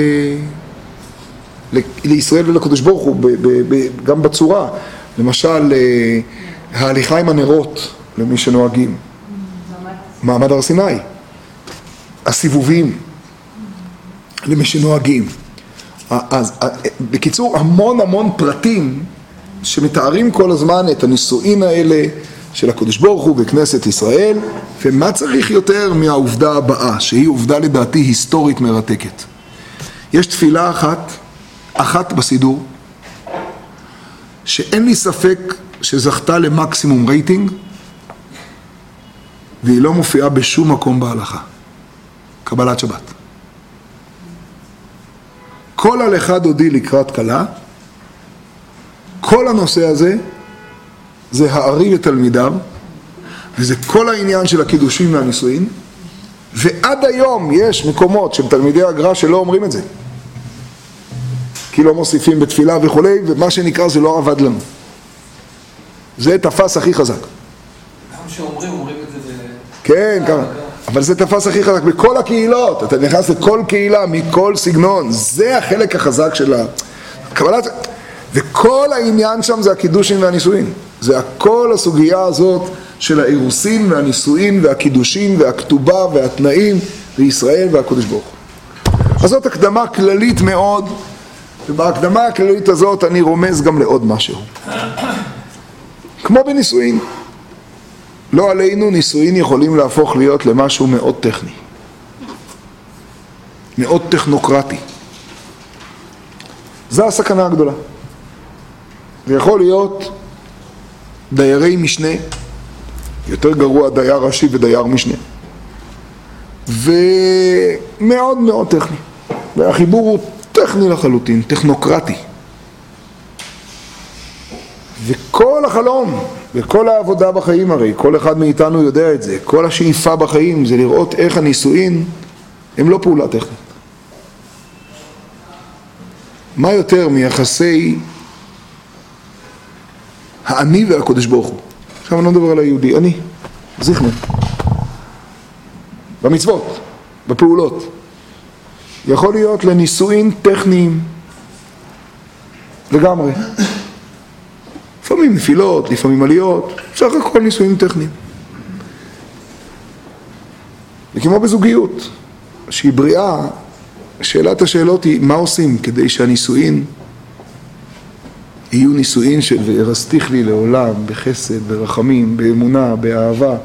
לישראל ולקדוש ברוך הוא, גם בצורה. למשל, ההליכה עם הנרות למי שנוהגים, מעמד הר סיני, הסיבובים למי שנוהגים. אז בקיצור, המון פרטים שמתארים כל הזמן את הנישואין האלה של הקדוש ברוך הוא בכנסת ישראל, ומה צריך יותר מהעובדה הבאה, שהיא עובדה לדעתי היסטורית מרתקת. יש תפילה אחת בסידור, שאין לי ספק שזכתה למקסימום רייטינג, והיא לא מופיעה בשום מקום בהלכה. קבלת שבת. כל הלכה דודי לקראת כלה, כל הנושא הזה, זה הארי ותלמידיו, וזה כל העניין של הקידושים והנישואין, ועד היום יש מקומות של תלמידי הגר"א שלא אומרים את זה. כי לא מוסיפים בתפילה וכולי, ומה שנקרא זה לא עבד לנו. זה תפס הכי חזק. גם שאומרים את זה כן, כמה. אבל זה תפס הכי חזק בכל הקהילות. אתה נכנס לכל קהילה, מכל סגנון. זה החלק החזק של הקבלת. וכל העניין שם זה הקידושים והנישואין. זה הכל הסוגיה הזאת של האירוסין והנישואין והקידושים והכתובה והתנאים בישראל והקדוש ברוך הוא. אז זאת הקדמה כללית מאוד, ובהקדמה הכללית הזאת אני רומז גם לעוד משהו. כמו בנישואין. לא עלינו, נישואין יכולים להפוך להיות למשהו מאוד טכני. מאוד טכנוקרטי. זו הסכנה הגדולה. זה יכול להיות דיירי משנה, יותר גרוע דייר ראשי ודייר משנה. ומאוד מאוד טכני. והחיבור הוא טכני לחלוטין, טכנוקרטי. וכל החלום וכל העבודה בחיים, הרי כל אחד מאיתנו יודע את זה, כל השאיפה בחיים זה לראות איך הנישואין הם לא פעולה טכנית. מה יותר מיחסי האני והקדוש ברוך הוא? עכשיו אני לא מדבר על היהודי, אני, זיכמן. במצוות, בפעולות. יכול להיות לנישואין טכניים לגמרי. לפעמים נפילות, לפעמים עליות, סך הכל נישואין טכניים. וכמו בזוגיות, שהיא בריאה, שאלת השאלות היא, מה עושים כדי שהנישואין יהיו נישואין של וירסתיך לי לעולם, בחסד, ברחמים, באמונה, באהבה.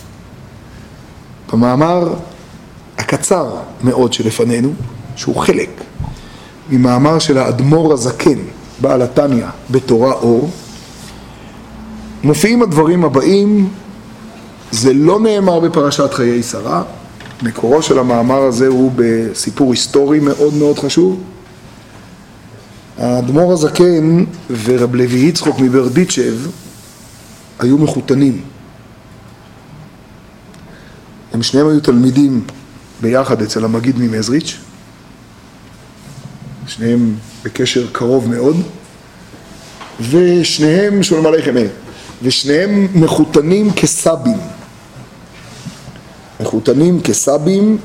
במאמר הקצר מאוד שלפנינו, שהוא חלק ממאמר של האדמו"ר הזקן, בעל התניא, בתורה אור, מופיעים הדברים הבאים. זה לא נאמר בפרשת חיי שרה, מקורו של המאמר הזה הוא בסיפור היסטורי מאוד מאוד חשוב. האדמו"ר הזקן ורב לוי יצחק מברדיצ'ב היו מחותנים. הם שניהם היו תלמידים ביחד אצל המגיד ממזריץ', שניהם בקשר קרוב מאוד, ושניהם, שולם עליכם, ושניהם מחותנים כסבים. מחותנים כסבים,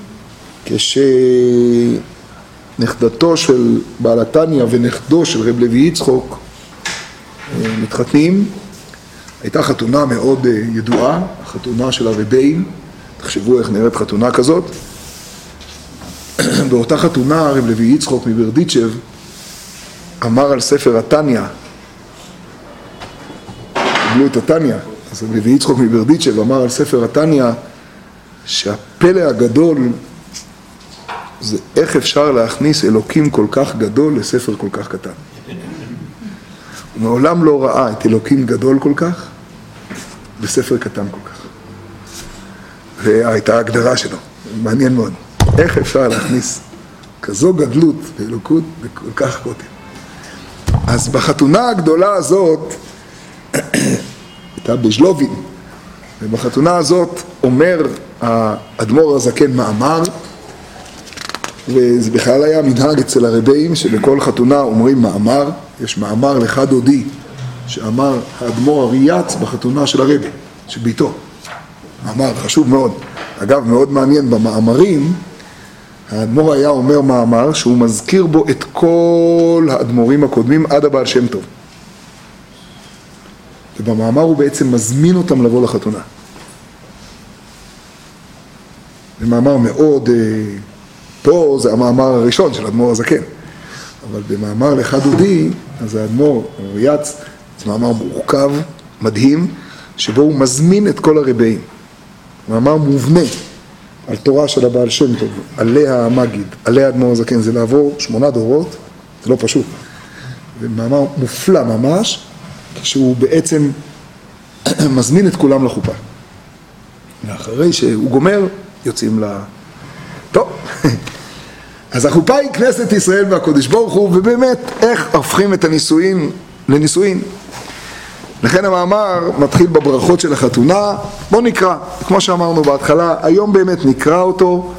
כשנכדתו של בעל התניא ונכדו של רב לוי יצחק מתחתנים. הייתה חתונה מאוד ידועה, חתונה של הרביים. תחשבו איך נראית חתונה כזאת. באותה חתונה רב לוי יצחק מברדיצ'ב אמר על ספר התניא, קיבלו את התניא, אז רב לוי יצחק מברדיצ'ב אמר על ספר התניא שהפלא הגדול זה איך אפשר להכניס אלוקים כל כך גדול לספר כל כך קטן. הוא מעולם לא ראה את אלוקים גדול כל כך בספר קטן כל כך. והייתה ההגדרה שלו, מעניין מאוד. איך אפשר להכניס כזו גדלות ואלוקות בכל כך קוטן. אז בחתונה הגדולה הזאת, הייתה בז'לובין, ובחתונה הזאת אומר האדמו"ר הזקן מאמר, וזה בכלל היה מנהג אצל הרבאים שבכל חתונה אומרים מאמר. יש מאמר לך דודי שאמר האדמו"ר אריאץ בחתונה של הרבי, שביתו. מאמר חשוב מאוד. אגב, מאוד מעניין במאמרים, האדמו"ר היה אומר מאמר שהוא מזכיר בו את כל האדמו"רים הקודמים עד הבעל שם טוב. ובמאמר הוא בעצם מזמין אותם לבוא לחתונה. זה מאמר מאוד, פה זה המאמר הראשון של האדמו"ר הזקן, אבל במאמר לך דודי, אז האדמו"ר אריאץ, זה מאמר מורכב, מדהים, שבו הוא מזמין את כל הרבאים. מאמר מובנה על תורה של הבעל שם טוב, עליה המגיד, עליה האדמו"ר הזקן, זה לעבור 8 דורות, זה לא פשוט. זה מאמר מופלא ממש, כשהוא בעצם מזמין את כולם לחופה. ואחרי שהוא גומר, יוצאים טוב, אז החופה היא כנסת ישראל והקודש ברוך הוא, ובאמת איך הופכים את הנישואין לנישואין. לכן המאמר מתחיל בברכות של החתונה. בואו נקרא, כמו שאמרנו בהתחלה, היום באמת נקרא אותו.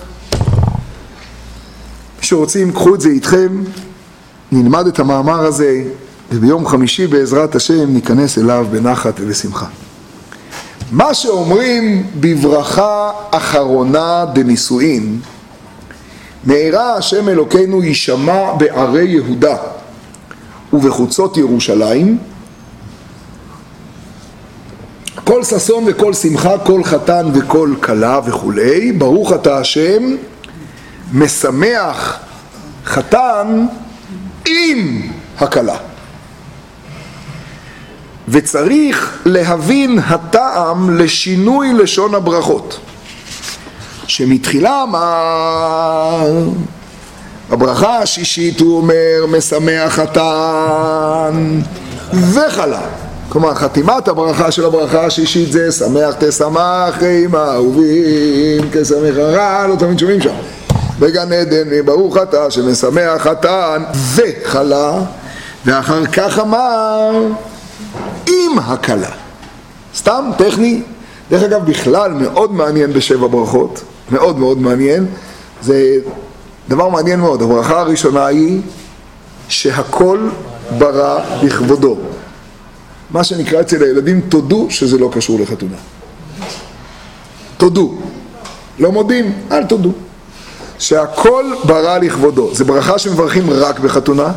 מי שרוצים, קחו את זה איתכם, נלמד את המאמר הזה, וביום חמישי בעזרת השם ניכנס אליו בנחת ובשמחה. מה שאומרים בברכה אחרונה דנישואין, מהרה השם אלוקינו יישמע בערי יהודה ובחוצות ירושלים, כל ששון וכל שמחה, כל חתן וכל כלה וכולי. ברוך אתה השם משמח חתן עם הכלה. וצריך להבין הטעם לשינוי לשון הברכות, שמתחילה אמר, הברכה השישית הוא אומר משמח חתן וכלה. כלומר, חתימת הברכה של הברכה השישית זה שמח תשמח עם האהובים כשמח הרע, לא תמיד שומעים שם. בגן עדן ברוך אתה שמשמח חתן וכלה, ואחר כך אמר עם הכלה. סתם טכני. דרך אגב, בכלל מאוד מעניין בשבע ברכות, מאוד מאוד מעניין. זה דבר מעניין מאוד. הברכה הראשונה היא שהכל ברא לכבודו. מה שנקרא אצל הילדים, תודו שזה לא קשור לחתונה. תודו. לא מודים, אל תודו. שהכל ברא לכבודו. זה ברכה שמברכים רק בחתונה.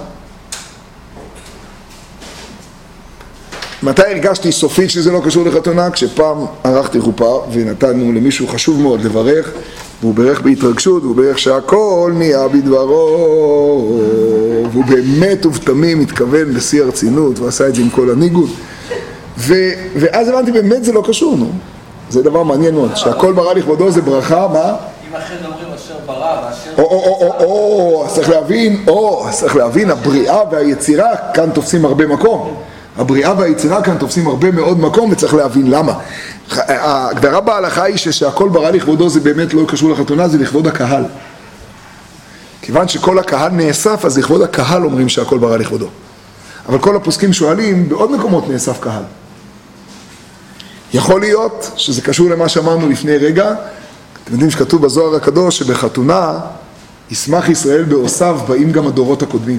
מתי הרגשתי סופית שזה לא קשור לחתונה? כשפעם ערכתי חופה ונתנו למישהו חשוב מאוד לברך, והוא ברך בהתרגשות, והוא ברך שהכל נהיה בדברו, והוא באמת ובתמים מתכוון בשיא הרצינות, ועשה את זה עם כל הניגוד. ואז הבנתי, באמת זה לא קשור, נו. זה דבר מעניין מאוד, שהכל ברא לכבודו זה ברכה, מה? אם אכן אומרים אשר ברא ואשר... אז צריך להבין, הבריאה והיצירה כאן תופסים הרבה מקום. הבריאה והיצירה כאן תופסים הרבה מאוד מקום, וצריך להבין למה. ההגדרה בהלכה היא שהכל ברא לכבודו זה באמת לא קשור לחתונה, זה לכבוד הקהל. כיוון שכל הקהל נאסף, אז לכבוד הקהל אומרים שהכל ברא לכבודו. אבל כל הפוסקים שואלים, בעוד מקומות נאסף קהל. יכול להיות שזה קשור למה שאמרנו לפני רגע. אתם יודעים שכתוב בזוהר הקדוש שבחתונה ישמח ישראל בעושיו, באים גם הדורות הקודמים.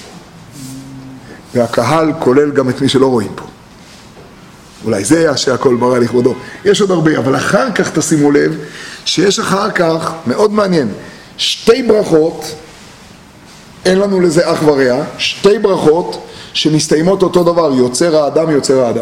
והקהל כולל גם את מי שלא רואים פה. אולי זה היה שהכל ברא לכבודו. יש עוד הרבה, אבל אחר כך תשימו לב שיש אחר כך, מאוד מעניין, שתי ברכות, אין לנו לזה אח ורע, שתי ברכות שמסתיימות אותו דבר, יוצר האדם, יוצר האדם.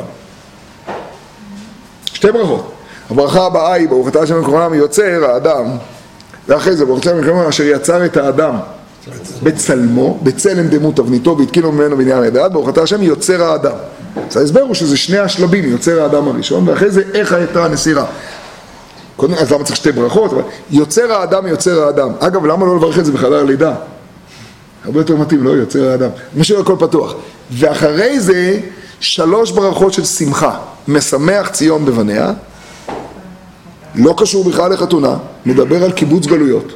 שתי ברכות. הברכה הבאה היא, ברוך אתה השם אלוהינו יוצר האדם, ואחרי זה, ברוך אתה השם אלוהינו אשר יצר את האדם בצלמו, בצלם דמות תבניתו, והתקינו ממנו בניין ידעת, ברוך אתה השם יוצר האדם. אז ההסבר הוא שזה שני השלבים, יוצר האדם הראשון, ואחרי זה איך הייתה הנסירה. קודם, אז למה צריך שתי ברכות? יוצר האדם, יוצר האדם. אגב, למה לא לברך את זה בחדר לידה? הרבה יותר מתאים, לא? יוצר האדם. משאיר הכל פתוח. ואחרי זה, 3 ברכות של שמחה. משמח ציון בבניה, לא קשור בכלל לחתונה, מדבר על קיבוץ גלויות.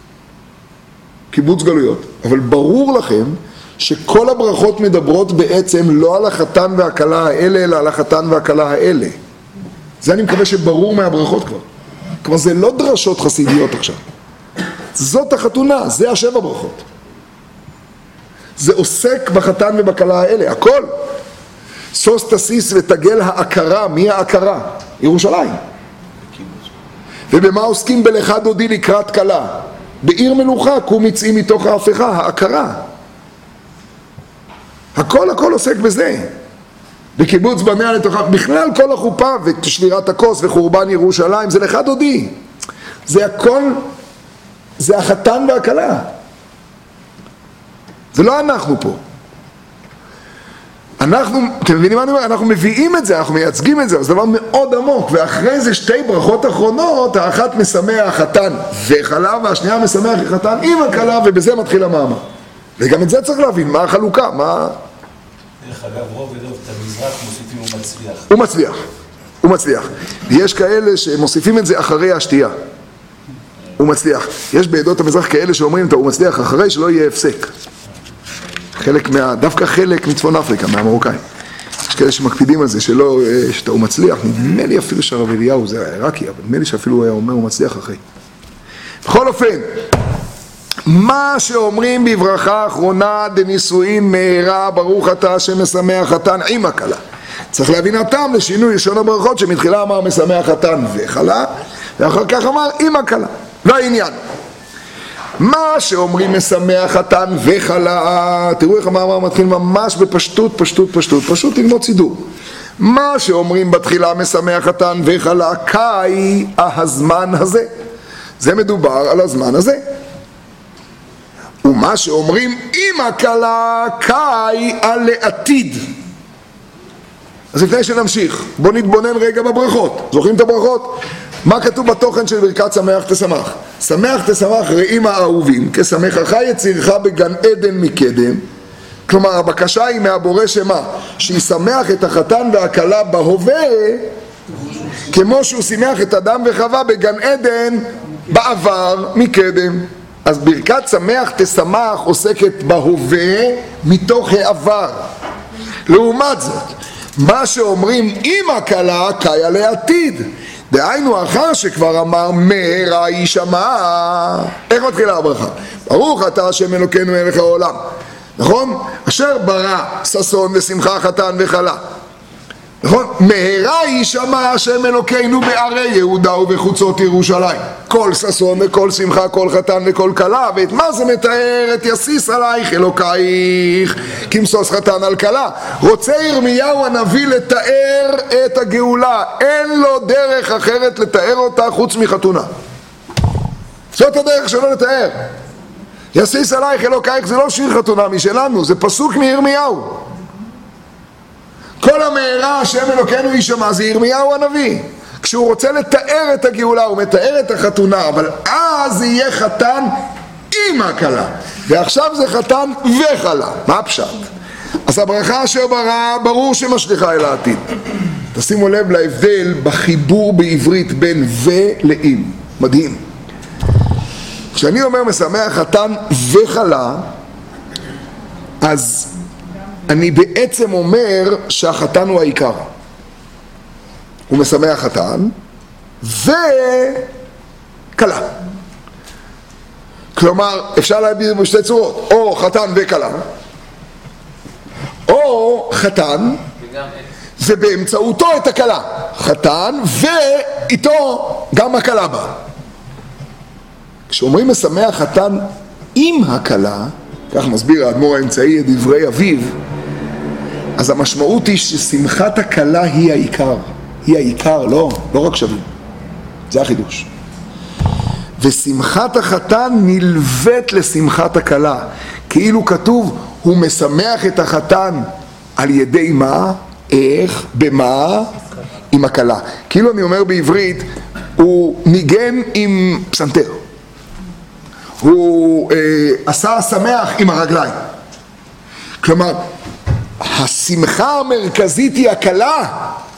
קיבוץ גלויות. אבל ברור לכם שכל הברכות מדברות בעצם לא על החתן והכלה האלה, אלא על החתן והכלה האלה. זה אני מקווה שברור מהברכות כבר. כלומר, זה לא דרשות חסידיות עכשיו. זאת החתונה, זה 7 ברכות. זה עוסק בחתן ובכלה האלה, הכל. סוס תסיס ותגל ההכרה, מי ההכרה? ירושלים. ובמה עוסקים בלכה דודי לקראת כלה? בעיר מלוכה, קום יצאי מתוך ההפכה, ההכרה. הכל עוסק בזה. בקיבוץ בניה לתוכה, בכלל כל החופה ושבירת הכוס וחורבן ירושלים, זה לכה דודי. זה הכל, זה החתן והכלה. זה לא אנחנו פה. אנחנו, אתם מבינים מה אני אומר? אנחנו מביאים את זה, אנחנו מייצגים את זה, זה דבר מאוד עמוק, ואחרי זה 2 ברכות אחרונות, האחת משמח חתן וכלה, והשנייה משמח חתן עם הכלה, ובזה מתחיל המאמר. וגם את זה צריך להבין, מה החלוקה, מה... דרך אגב, רוב ודוב, את המזרח מוסיפים הוא מצליח. הוא מצליח. יש כאלה שמוסיפים את זה אחרי השתייה. הוא מצליח. יש בעדות המזרח כאלה שאומרים, הוא מצליח אחרי שלא יהיה הפסק. דווקא חלק מצפון אפריקה, מהמרוקאים. יש כאלה שמקפידים על זה, שאתה הוא מצליח. נדמה לי אפילו שהרב אליהו, זה עיראקי, אבל נדמה לי שאפילו הוא היה אומר, הוא מצליח אחרי. בכל אופן, מה שאומרים בברכה האחרונה דנישואין מהרה, ברוך אתה השם משמח חתן עם הכלה. צריך להבין הטעם לשינוי לשון הברכות, שמתחילה אמר משמח חתן וכלה, ואחר כך אמר עם הכלה. והעניין. מה שאומרים משמח חתן וכלה, תראו איך המאמר מתחיל ממש בפשטות, פשוט ללמוד סידור. מה שאומרים בתחילה משמח חתן וכלה, קאי הזמן הזה. זה מדובר על הזמן הזה. ומה שאומרים עם הכלה, קאי על לעתיד. אז לפני שנמשיך, בואו נתבונן רגע בברכות. זוכרים את הברכות? מה כתוב בתוכן של ברכת שמח תשמח? שמח תשמח רעים האהובים, כשמחך יצירך בגן עדן מקדם. כלומר, הבקשה היא מהבורא שמה? שישמח את החתן והכלה בהווה, כמו שהוא שימח את אדם וחווה בגן עדן בעבר מקדם. אז ברכת שמח תשמח עוסקת בהווה מתוך העבר. לעומת זאת, מה שאומרים עם הכלה קאי על העתיד. דהיינו אחר שכבר אמר מהרה יישמע. איך מתחילה הברכה? ברוך אתה השם אלוקינו מלך העולם. נכון? אשר ברא ששון ושמחה חתן וכלה. נכון? מהרה יישמע השם אלוקינו בערי יהודה ובחוצות ירושלים. כל ששון וכל שמחה, כל חתן וכל כלה. ואת מה זה מתאר? את יסיס עלייך אלוקייך כמסוס חתן על כלה. רוצה ירמיהו הנביא לתאר את הגאולה. אין לו דרך אחרת לתאר אותה חוץ מחתונה. זאת הדרך שלא לתאר. יסיס עלייך אלוקייך זה לא שיר חתונה משלנו, זה פסוק מירמיהו. כל המארה השם אלוקינו יישמע זה ירמיהו הנביא. כשהוא רוצה לתאר את הגאולה הוא מתאר את החתונה, אבל אז יהיה חתן עם הכלה, ועכשיו זה חתן וכלה. מה הפשט? אז הברכה אשר ברא ברור שמשליכה אל העתיד. תשימו לב להבדל בחיבור בעברית בין ו לאם. מדהים. כשאני אומר משמח חתן וכלה, אז אני בעצם אומר שהחתן הוא העיקר. הוא משמח חתן וכלה. כלומר, אפשר להביע בשתי צורות, או חתן וכלה, או חתן ובאמצעותו את הכלה. חתן ואיתו גם הכלה בה. כשאומרים משמח חתן עם הכלה, כך מסביר האדמו"ר האמצעי את דברי אביו, אז המשמעות היא ששמחת הכלה היא העיקר. היא העיקר, לא רק שווים. זה החידוש. ושמחת החתן נלווית לשמחת הכלה. כאילו כתוב, הוא משמח את החתן על ידי מה? איך? במה? עם הכלה. כאילו אני אומר בעברית, הוא ניגן עם פסנתר. הוא עשה שמח עם הרגליים. כלומר, השמחה המרכזית היא הכלה.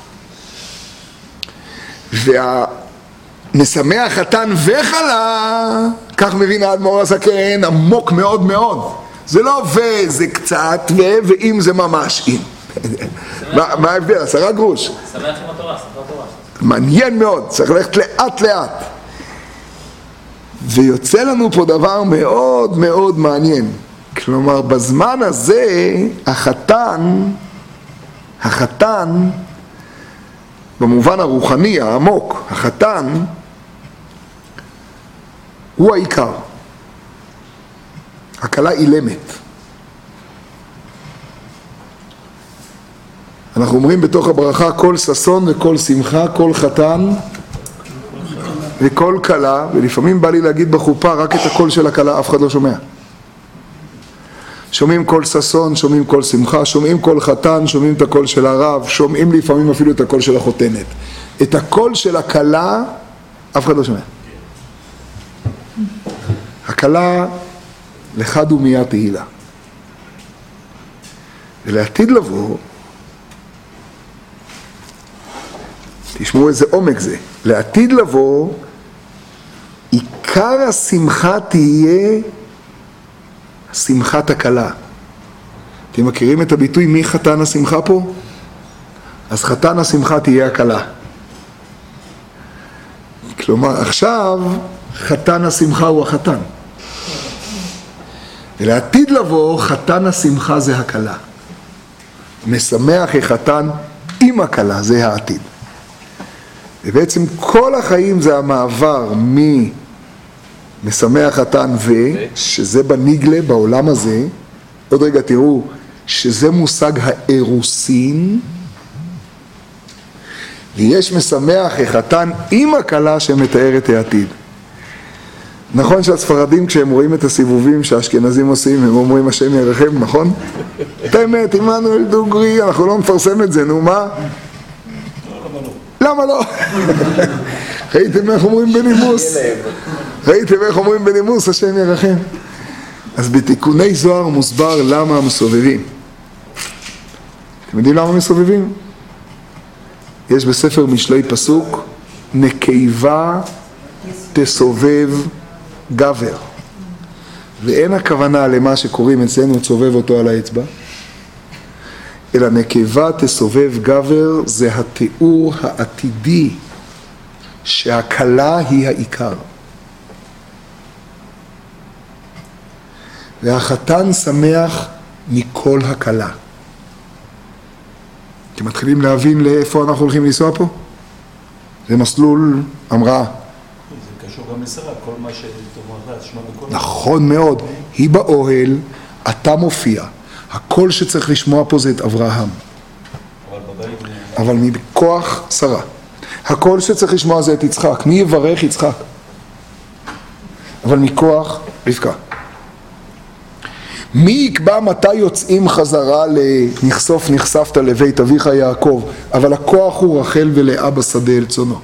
והמשמח חתן וכלה, כך מבין האדמו"ר הזקן, עמוק מאוד מאוד. זה לא וזה קצת ואם זה ממש אם. מה ההבדל? 10 גרוש. שמח עם התורה, ספר תורה. מעניין מאוד, צריך ללכת לאט לאט. ויוצא לנו פה דבר מאוד מאוד מעניין. כלומר, בזמן הזה החתן, במובן הרוחני העמוק, החתן הוא העיקר. הכלה אילמת. אנחנו אומרים בתוך הברכה כל ששון וכל שמחה, כל חתן וכל כלה, ולפעמים בא לי להגיד בחופה רק את הקול של הכלה, אף אחד לא שומע. שומעים כל ששון, שומעים כל שמחה, שומעים כל חתן, שומעים את הקול של הרב, שומעים לפעמים אפילו את הקול של החותנת. את הקול של הכלה, אף אחד לא שומע. הכלה לך דומיה תהילה. ולעתיד לבוא, תשמעו איזה עומק זה, לעתיד לבוא, עיקר השמחה תהיה שמחת הכלה. אתם מכירים את הביטוי מי חתן השמחה פה? אז חתן השמחה תהיה הכלה. כלומר, עכשיו חתן השמחה הוא החתן. ולעתיד לבוא, חתן השמחה זה הכלה. משמח החתן עם הכלה, זה העתיד. ובעצם כל החיים זה המעבר משמח חתן שזה בניגלה, בעולם הזה. עוד רגע תראו שזה מושג האירוסין, ויש משמח החתן עם הכלה שמתאר את העתיד. נכון שהספרדים כשהם רואים את הסיבובים שהאשכנזים עושים הם אומרים השם ירחם, נכון? את האמת, עמנואל דוגרי, אנחנו לא נפרסם את זה, נו מה? למה לא? ראיתם איך אומרים בנימוס? ראיתם איך אומרים בנימוס השם ירחם? אז בתיקוני זוהר מוסבר למה מסובבים. אתם יודעים למה מסובבים? יש בספר משלי פסוק, נקבה תסובב גבר. ואין הכוונה למה שקוראים אצלנו תסובב אותו על האצבע, אלא נקבה תסובב גבר זה התיאור העתידי שהכלה היא העיקר. והחתן שמח מכל הכלה. אתם מתחילים להבין לאיפה אנחנו הולכים לנסוע פה? זה מסלול המראה. זה קשור גם לשרה, כל מה שתאמרת, תשמע בכל... נכון מאוד, היא באוהל, אתה מופיע. הכל שצריך לשמוע פה זה את אברהם. אבל מכוח שרה. הכל שצריך לשמוע זה את יצחק. מי יברך יצחק? אבל מכוח רבקה. מי יקבע מתי יוצאים חזרה נחשפת לבית אביך יעקב, אבל הכוח הוא רחל ולאה בשדה אל צונו.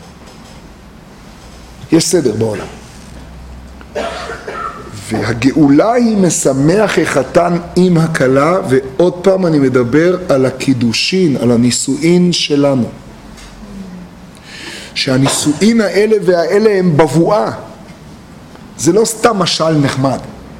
יש סדר בעולם. והגאולה היא משמח החתן עם הכלה, ועוד פעם אני מדבר על הקידושין, על הנישואין שלנו. שהנישואין האלה והאלה הם בבואה. זה לא סתם משל נחמד.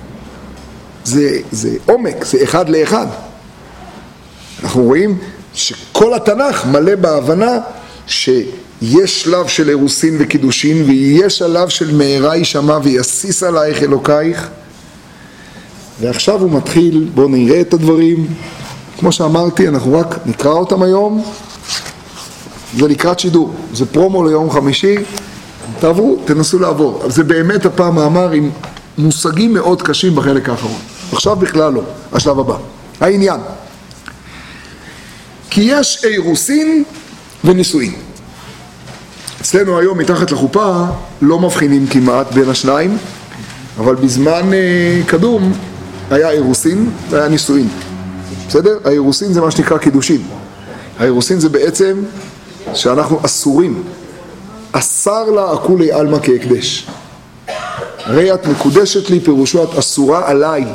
זה עומק, זה אחד לאחד. אנחנו רואים שכל התנ"ך מלא בהבנה שיש שלב של אירוסין וקידושין, ויש שלב של מהרה ישמע ויסיס עלייך אלוקייך. ועכשיו הוא מתחיל, בואו נראה את הדברים. כמו שאמרתי, אנחנו רק נקרא אותם היום. זה לקראת שידור, זה פרומו ליום חמישי. תעברו, תנסו לעבור. זה באמת הפעם מאמר עם מושגים מאוד קשים בחלק האחרון. עכשיו בכלל לא, השלב הבא. העניין. כי יש אירוסין ונישואין. אצלנו היום מתחת לחופה לא מבחינים כמעט בין השניים, אבל בזמן קדום היה אירוסין והיה נישואין. בסדר? האירוסין זה מה שנקרא קידושין. האירוסין זה בעצם שאנחנו אסורים. אסר לה הכולי אלמה כהקדש. הרי את מקודשת לי, פירושו את אסורה עליי.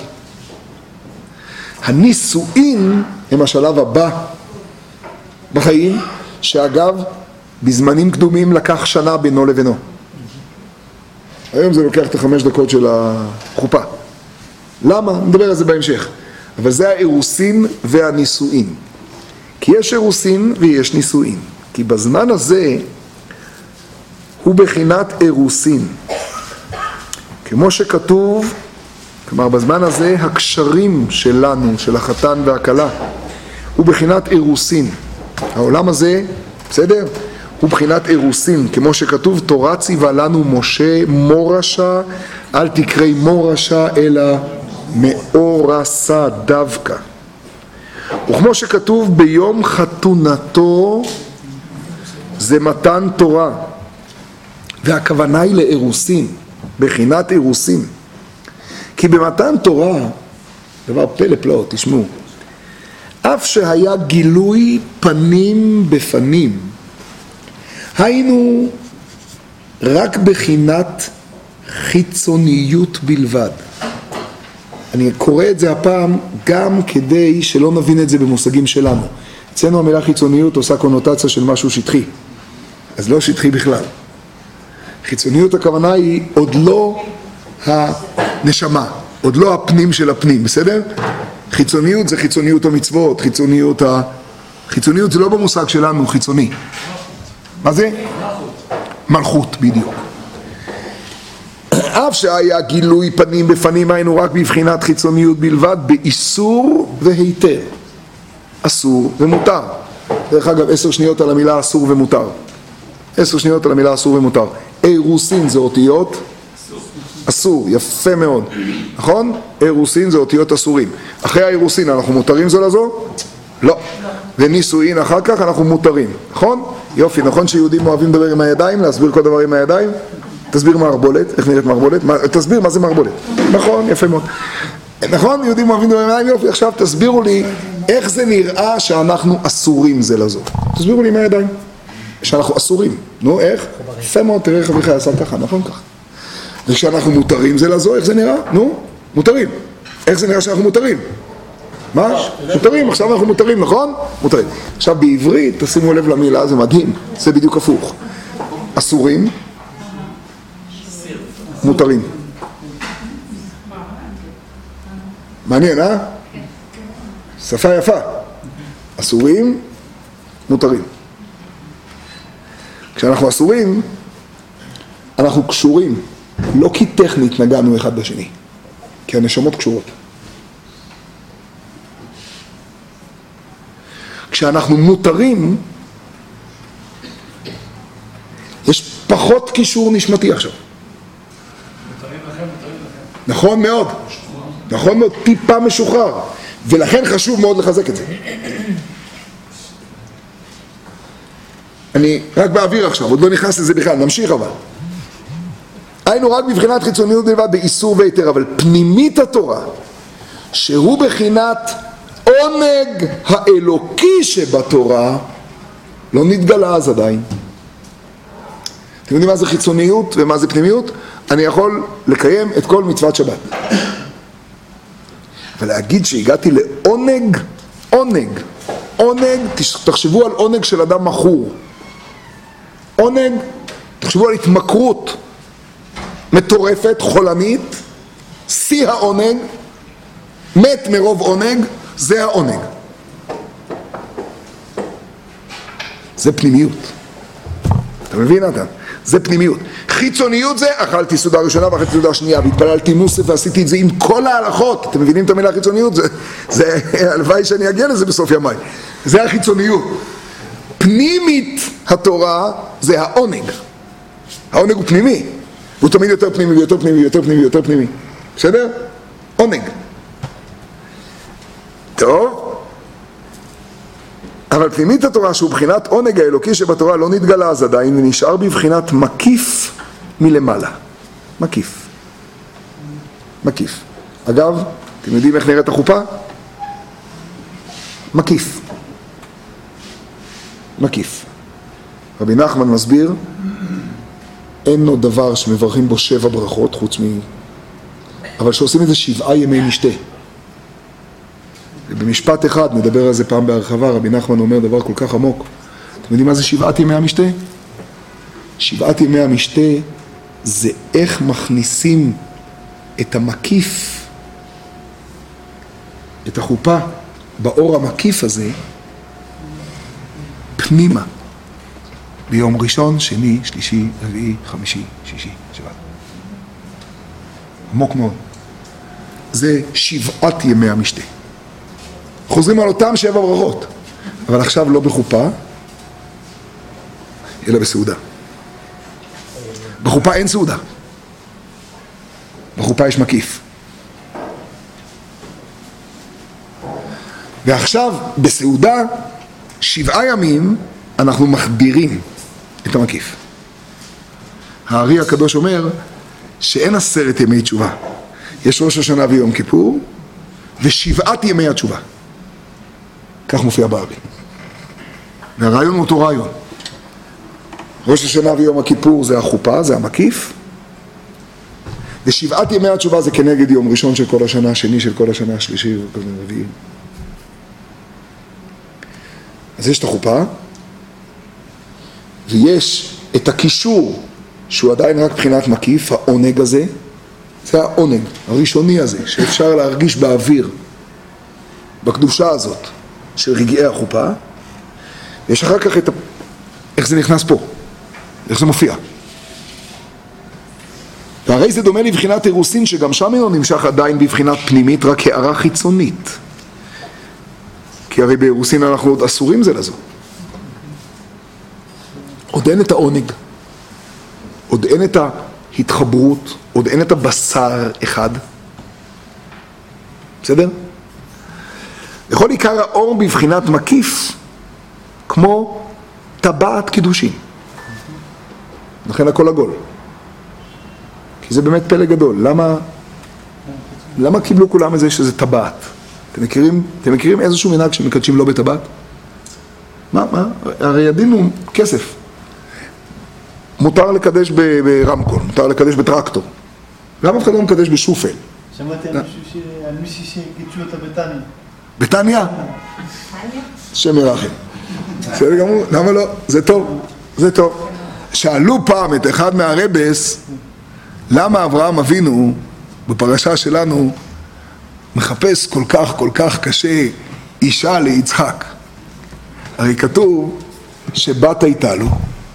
הנישואין הם השלב הבא בחיים, שאגב בזמנים קדומים לקח שנה בינו לבינו. היום זה לוקח את 5 דקות של החופה. למה? נדבר על זה בהמשך. אבל זה האירוסין והנישואין. כי יש אירוסין ויש נישואין. כי בזמן הזה הוא בחינת אירוסין. כמו שכתוב, כלומר בזמן הזה הקשרים שלנו, של החתן והכלה, הוא בחינת אירוסין. העולם הזה, בסדר? הוא בחינת אירוסין, כמו שכתוב, תורה ציווה לנו משה מורשה, אל תקראי מורשה אלא מאורסה דווקא. וכמו שכתוב, ביום חתונתו זה מתן תורה, והכוונה היא לאירוסין, בחינת אירוסין. כי במתן תורה, דבר פלא פלאות, תשמעו, אף שהיה גילוי פנים בפנים, היינו רק בחינת חיצוניות בלבד. אני קורא את זה הפעם גם כדי שלא נבין את זה במושגים שלנו. אצלנו המילה חיצוניות עושה קונוטציה של משהו שטחי, אז לא שטחי בכלל. חיצוניות הכוונה היא עוד לא הנשמה, עוד לא הפנים של הפנים, בסדר? חיצוניות זה חיצוניות המצוות, חיצוניות זה לא במושג שלנו, חיצוני. מה זה? מלכות, בדיוק. אף שהיה גילוי פנים בפנים, היינו רק בבחינת חיצוניות בלבד, באיסור והיתר. אסור ומותר. דרך אגב, 10 שניות על המילה אסור ומותר. 10 שניות על המילה אסור ומותר. אירוסין זה אותיות אסור, יפה מאוד, נכון? אירוסין זה אותיות אסורים. אחרי האירוסין אנחנו מותרים זו לזו? לא. ונישואין אחר כך אנחנו מותרים, נכון? יופי, נכון שיהודים אוהבים לדבר עם הידיים, להסביר כל דבר עם הידיים? תסביר מערבולת, איך נראית מערבולת? תסביר מה זה מערבולת. נכון, יפה מאוד. נכון, יהודים אוהבים לדבר עם הידיים, יופי, עכשיו תסבירו לי איך זה נראה שאנחנו אסורים זה לזו. תסבירו לי עם הידיים. שאנחנו אסורים. נו, איך? יפה מאוד, תראה איך אביך יעשה ככה, נכון ככה. וכשאנחנו מותרים זה לזו, איך זה נראה? נו, מותרים. איך זה נראה שאנחנו מותרים? מה? מותרים, עכשיו אנחנו מותרים, נכון? מותרים. עכשיו בעברית, תשימו לב למילה, זה מדהים, זה בדיוק הפוך. אסורים, מותרים. מעניין, אה? שפה יפה. אסורים, מותרים. כשאנחנו אסורים, אנחנו קשורים. לא כי טכנית נגענו אחד בשני, כי הנשמות קשורות. כשאנחנו מותרים, יש פחות קישור נשמתי עכשיו. נכון מאוד. נכון מאוד, טיפה משוחרר. ולכן חשוב מאוד לחזק את זה. אני רק באוויר עכשיו, עוד לא נכנס לזה בכלל, נמשיך אבל. היינו רק בבחינת חיצוניות בלבד באיסור ויתר, אבל פנימית התורה, שהוא בחינת עונג האלוקי שבתורה, לא נתגלה אז עדיין. אתם יודעים מה זה חיצוניות ומה זה פנימיות? אני יכול לקיים את כל מצוות שבת. ולהגיד שהגעתי לעונג, עונג, תחשבו על עונג של אדם מכור. עונג, תחשבו על התמכרות מטורפת, חולנית, שיא העונג, מת מרוב עונג, זה העונג. זה פנימיות. אתה מבין אתה? זה פנימיות. חיצוניות זה, אכלתי סעודה ראשונה ואכלתי סעודה שנייה, והתפללתי מוסף ועשיתי את זה עם כל ההלכות. אתם מבינים את המילה חיצוניות? זה הלוואי שאני אגיע לזה בסוף ימיי. זה החיצוניות. פנימית התורה זה העונג. העונג הוא פנימי. הוא תמיד יותר פנימי ויותר פנימי ויותר פנימי ויותר פנימי. בסדר? עונג. טוב. אבל פנימית התורה שהוא בחינת עונג האלוקי שבתורה לא נתגלה אז עדיין, ונשאר בבחינת מקיף מלמעלה. מקיף. מקיף. אגב, אתם יודעים איך נראית החופה? מקיף. מקיף. רבי נחמן מסביר, אין לו דבר שמברכים בו 7 ברכות חוץ אבל שעושים את זה 7 ימי משתה. ובמשפט אחד, נדבר על זה פעם בהרחבה, רבי נחמן אומר דבר כל כך עמוק. אתם יודעים מה זה 7 ימי המשתה? 7 ימי המשתה זה איך מכניסים את המקיף, את החופה, באור המקיף הזה, פנימה. ביום ראשון, שני, שלישי, רביעי, חמישי, שישי, שבת. עמוק מאוד. זה 7 ימי המשתה. חוזרים על אותם 7 ברכות, אבל עכשיו לא בחופה, אלא בסעודה. בחופה אין סעודה. בחופה יש מקיף. ועכשיו בסעודה 7 ימים אנחנו מחדירים את המקיף. הארי הקדוש אומר שאין 10 ימי תשובה. יש ראש השנה ויום כיפור, ו7 ימי התשובה. כך מופיע בארי. והרעיון הוא אותו רעיון. ראש השנה ויום הכיפור זה החופה, זה המקיף, ו7 ימי התשובה זה כנגד יום ראשון של כל השנה, שני של כל השנה, שלישי ורביעי. אז יש את החופה, ויש את הקישור, שהוא עדיין רק בחינת מקיף, העונג הזה, זה העונג הראשוני הזה, שאפשר להרגיש באוויר, בקדושה הזאת, של רגעי החופה, ויש אחר כך את איך זה נכנס פה, איך זה מופיע. והרי זה דומה לבחינת אירוסין, שגם שם אינו נמשך עדיין בבחינת פנימית, רק הערה חיצונית. כי הרי באירוסין אנחנו עוד אסורים זה לזו. עוד אין את העונג, עוד אין את ההתחברות, עוד אין את הבשר אחד. בסדר? לכל עיקר האור בבחינת מקיף, כמו טבעת קידושין. לכן הכל עגול. כי זה באמת פלא גדול. למה קיבלו כולם את זה שזה טבעת? אתם מכירים איזשהו מנהג שמקדשים לא בטבעת? מה? הרי הדין הוא כסף. מותר לקדש ברמקול, מותר לקדש בטרקטור. למה אף אחד לא מקדש בשופל? שמעתי על מישהי שקידשו אותה בטניה. בטניה? שם ירחם. בסדר גמור, למה לא? זה טוב, זה טוב. שאלו פעם את אחד מהרבס, למה אברהם אבינו, בפרשה שלנו, מחפש כל כך קשה אישה ליצחק. הרי כתוב שבת הייתה לו,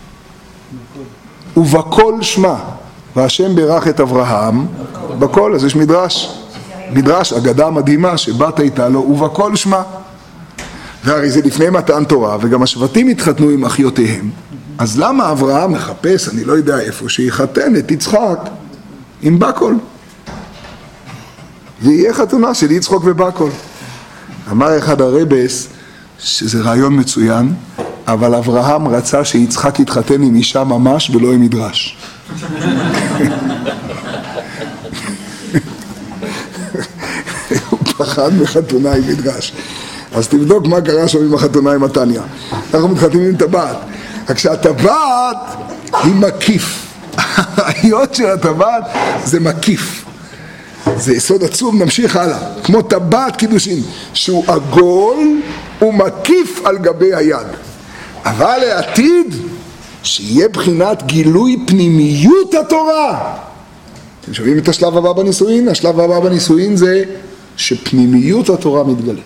ובכל שמה, והשם ברך את אברהם, בכל, אז יש מדרש, אגדה מדהימה, שבת הייתה לו, ובכל שמה. והרי זה לפני מתן תורה, וגם השבטים התחתנו עם אחיותיהם. אז למה אברהם מחפש, אני לא יודע איפה, שיחתן את יצחק עם בקול? ויהיה חתונה של יצחק ובקול. אמר אחד הרבס, שזה רעיון מצוין, אבל אברהם רצה שיצחק יתחתן עם אישה ממש ולא עם מדרש. פחד מחתונה עם מדרש. אז תבדוק מה קרה שם עם החתונה עם מתניה. אנחנו מתחתנים עם טבעת. רק שהטבעת היא מקיף. היות של הטבעת זה מקיף. זה יסוד עצוב, נמשיך הלאה. כמו טבעת קידושין, שהוא עגול ומקיף על גבי היד. אבל לעתיד, שיהיה בחינת גילוי פנימיות התורה. אתם שומעים את השלב הבא בנישואין? השלב הבא בנישואין זה שפנימיות התורה מתגלית.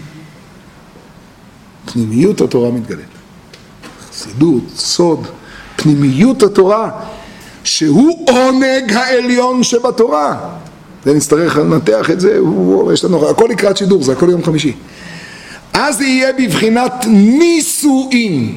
פנימיות התורה מתגלית. חסידות, סוד, פנימיות התורה, שהוא עונג העליון שבתורה. ונצטרך לנתח את זה, יש לנו, הכל לקראת שידור, זה הכל יום חמישי. אז יהיה בבחינת נישואין.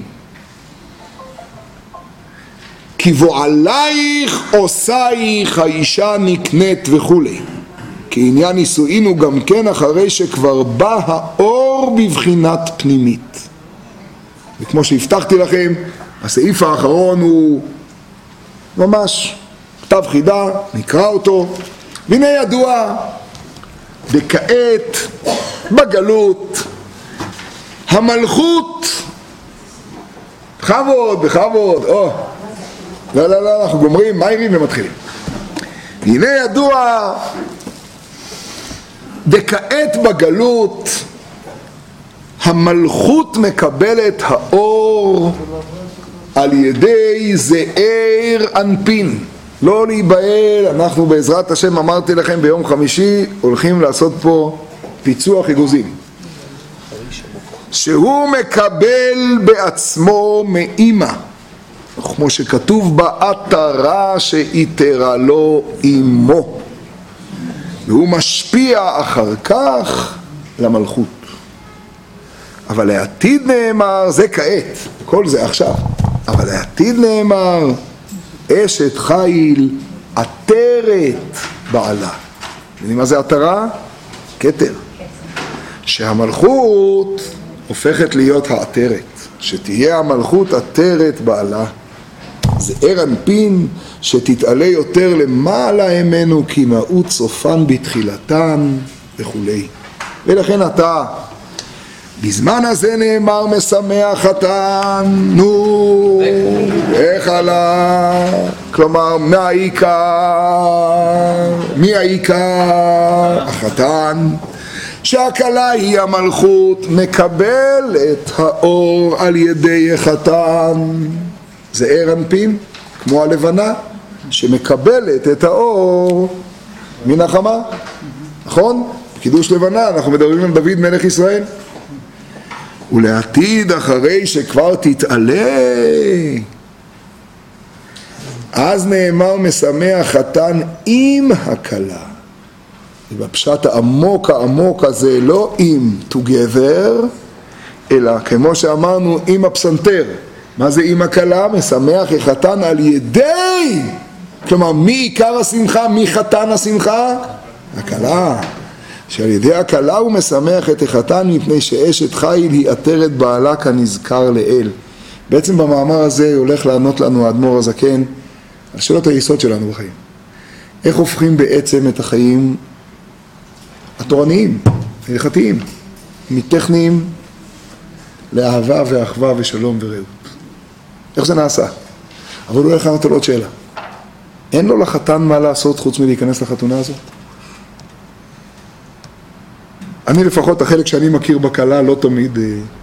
כי בועלייך עושייך האישה נקנית וכולי. כי עניין נישואין הוא גם כן אחרי שכבר בא האור בבחינת פנימית. וכמו שהבטחתי לכם, הסעיף האחרון הוא ממש כתב חידה, נקרא אותו. והנה ידוע, וכעת בגלות המלכות, בכבוד, לא, אנחנו גומרים, מהירים ומתחילים. הנה ידוע, וכעת בגלות המלכות מקבלת האור על ידי זעיר אנפין. לא להיבהל, אנחנו בעזרת השם אמרתי לכם ביום חמישי הולכים לעשות פה פיצוח אגוזים. שהוא מקבל בעצמו מאמא, כמו שכתוב בעטרה שאיתרה לו אמו, והוא משפיע אחר כך למלכות. אבל לעתיד נאמר, זה כעת, כל זה עכשיו, אבל לעתיד נאמר, אשת חיל עטרת בעלה. יודעים מה זה עטרה? כתר. שהמלכות הופכת להיות העטרת, שתהיה המלכות עטרת בעלה. זעיר אנפין שתתעלה יותר למעלה ממנו, כי נאות סופן בתחילתן וכולי. ולכן אתה בזמן הזה נאמר משמח חתן, נו, איך עלה? כלומר, מי העיקר? החתן. שהכלה היא המלכות, מקבל את האור על ידי החתן. זעיר אנפין, כמו הלבנה, שמקבלת את האור מן החמה. נכון? קידוש לבנה, אנחנו מדברים על דוד מלך ישראל. ולעתיד אחרי שכבר תתעלה, אז נאמר משמח חתן עם הכלה. ובפשט העמוק הזה לא עם together, אלא כמו שאמרנו עם הפסנתר. מה זה עם הכלה? משמח החתן על ידי, כלומר מי עיקר השמחה? מי חתן השמחה? הכלה. שעל ידי הכלה הוא משמח את החתן מפני שאשת חיל היא עטרת בעלה כנזכר לאל. בעצם במאמר הזה הולך לענות לנו האדמו"ר הזקן על שאלות היסוד שלנו בחיים. איך הופכים בעצם את החיים התורניים, ההלכתיים, מטכניים לאהבה ואחווה ושלום ורעות. איך זה נעשה? אבל הוא הולך לענות על עוד שאלה. אין לו לחתן מה לעשות חוץ מלהיכנס לחתונה הזאת? אני לפחות, החלק שאני מכיר בכלה לא תמיד.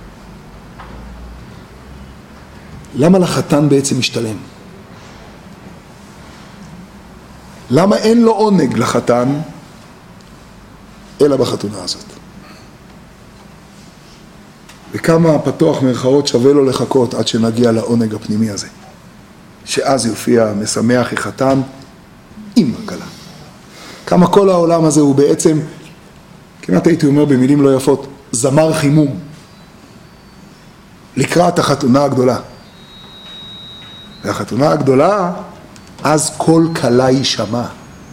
למה לחתן בעצם משתלם? למה אין לו עונג לחתן אלא בחתונה הזאת? וכמה פתוח מרכאות שווה לו לחכות עד שנגיע לעונג הפנימי הזה, שאז יופיע משמח החתן עם הכלה. כמה כל העולם הזה הוא בעצם, כמעט הייתי אומר במילים לא יפות, זמר חימום לקראת החתונה הגדולה. והחתונה הגדולה, אז כל כלה יישמע.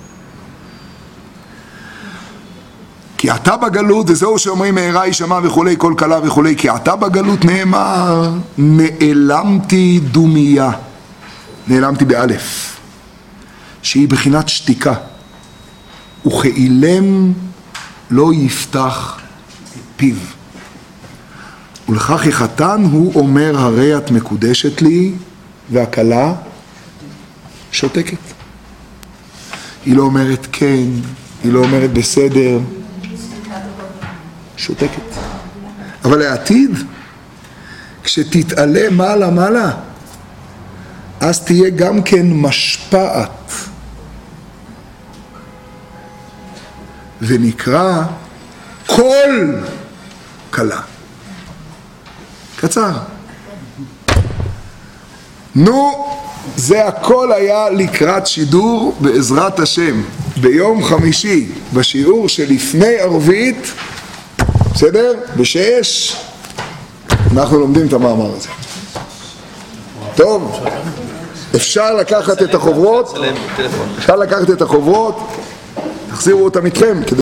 כי אתה בגלות, וזהו שאומרים מהרה יישמע וכולי, כל כלה וכולי, כי אתה בגלות נאמר, נעלמתי דומיה. נעלמתי באלף, שהיא בחינת שתיקה. וכאילם לא יפתח פיו. ולכך יחתן הוא אומר, הרי את מקודשת לי, והכלה שותקת. היא לא אומרת כן, היא לא אומרת בסדר, שותקת. אבל לעתיד, כשתתעלה מעלה, אז תהיה גם כן משפעת. ונקרא כל כלה. קצר. נו, זה הכל היה לקראת שידור בעזרת השם. ביום חמישי, בשיעור שלפני ערבית, בסדר? ב6, אנחנו לומדים את המאמר הזה. טוב, אפשר לקחת את החוברות, תחזירו אותם איתכם.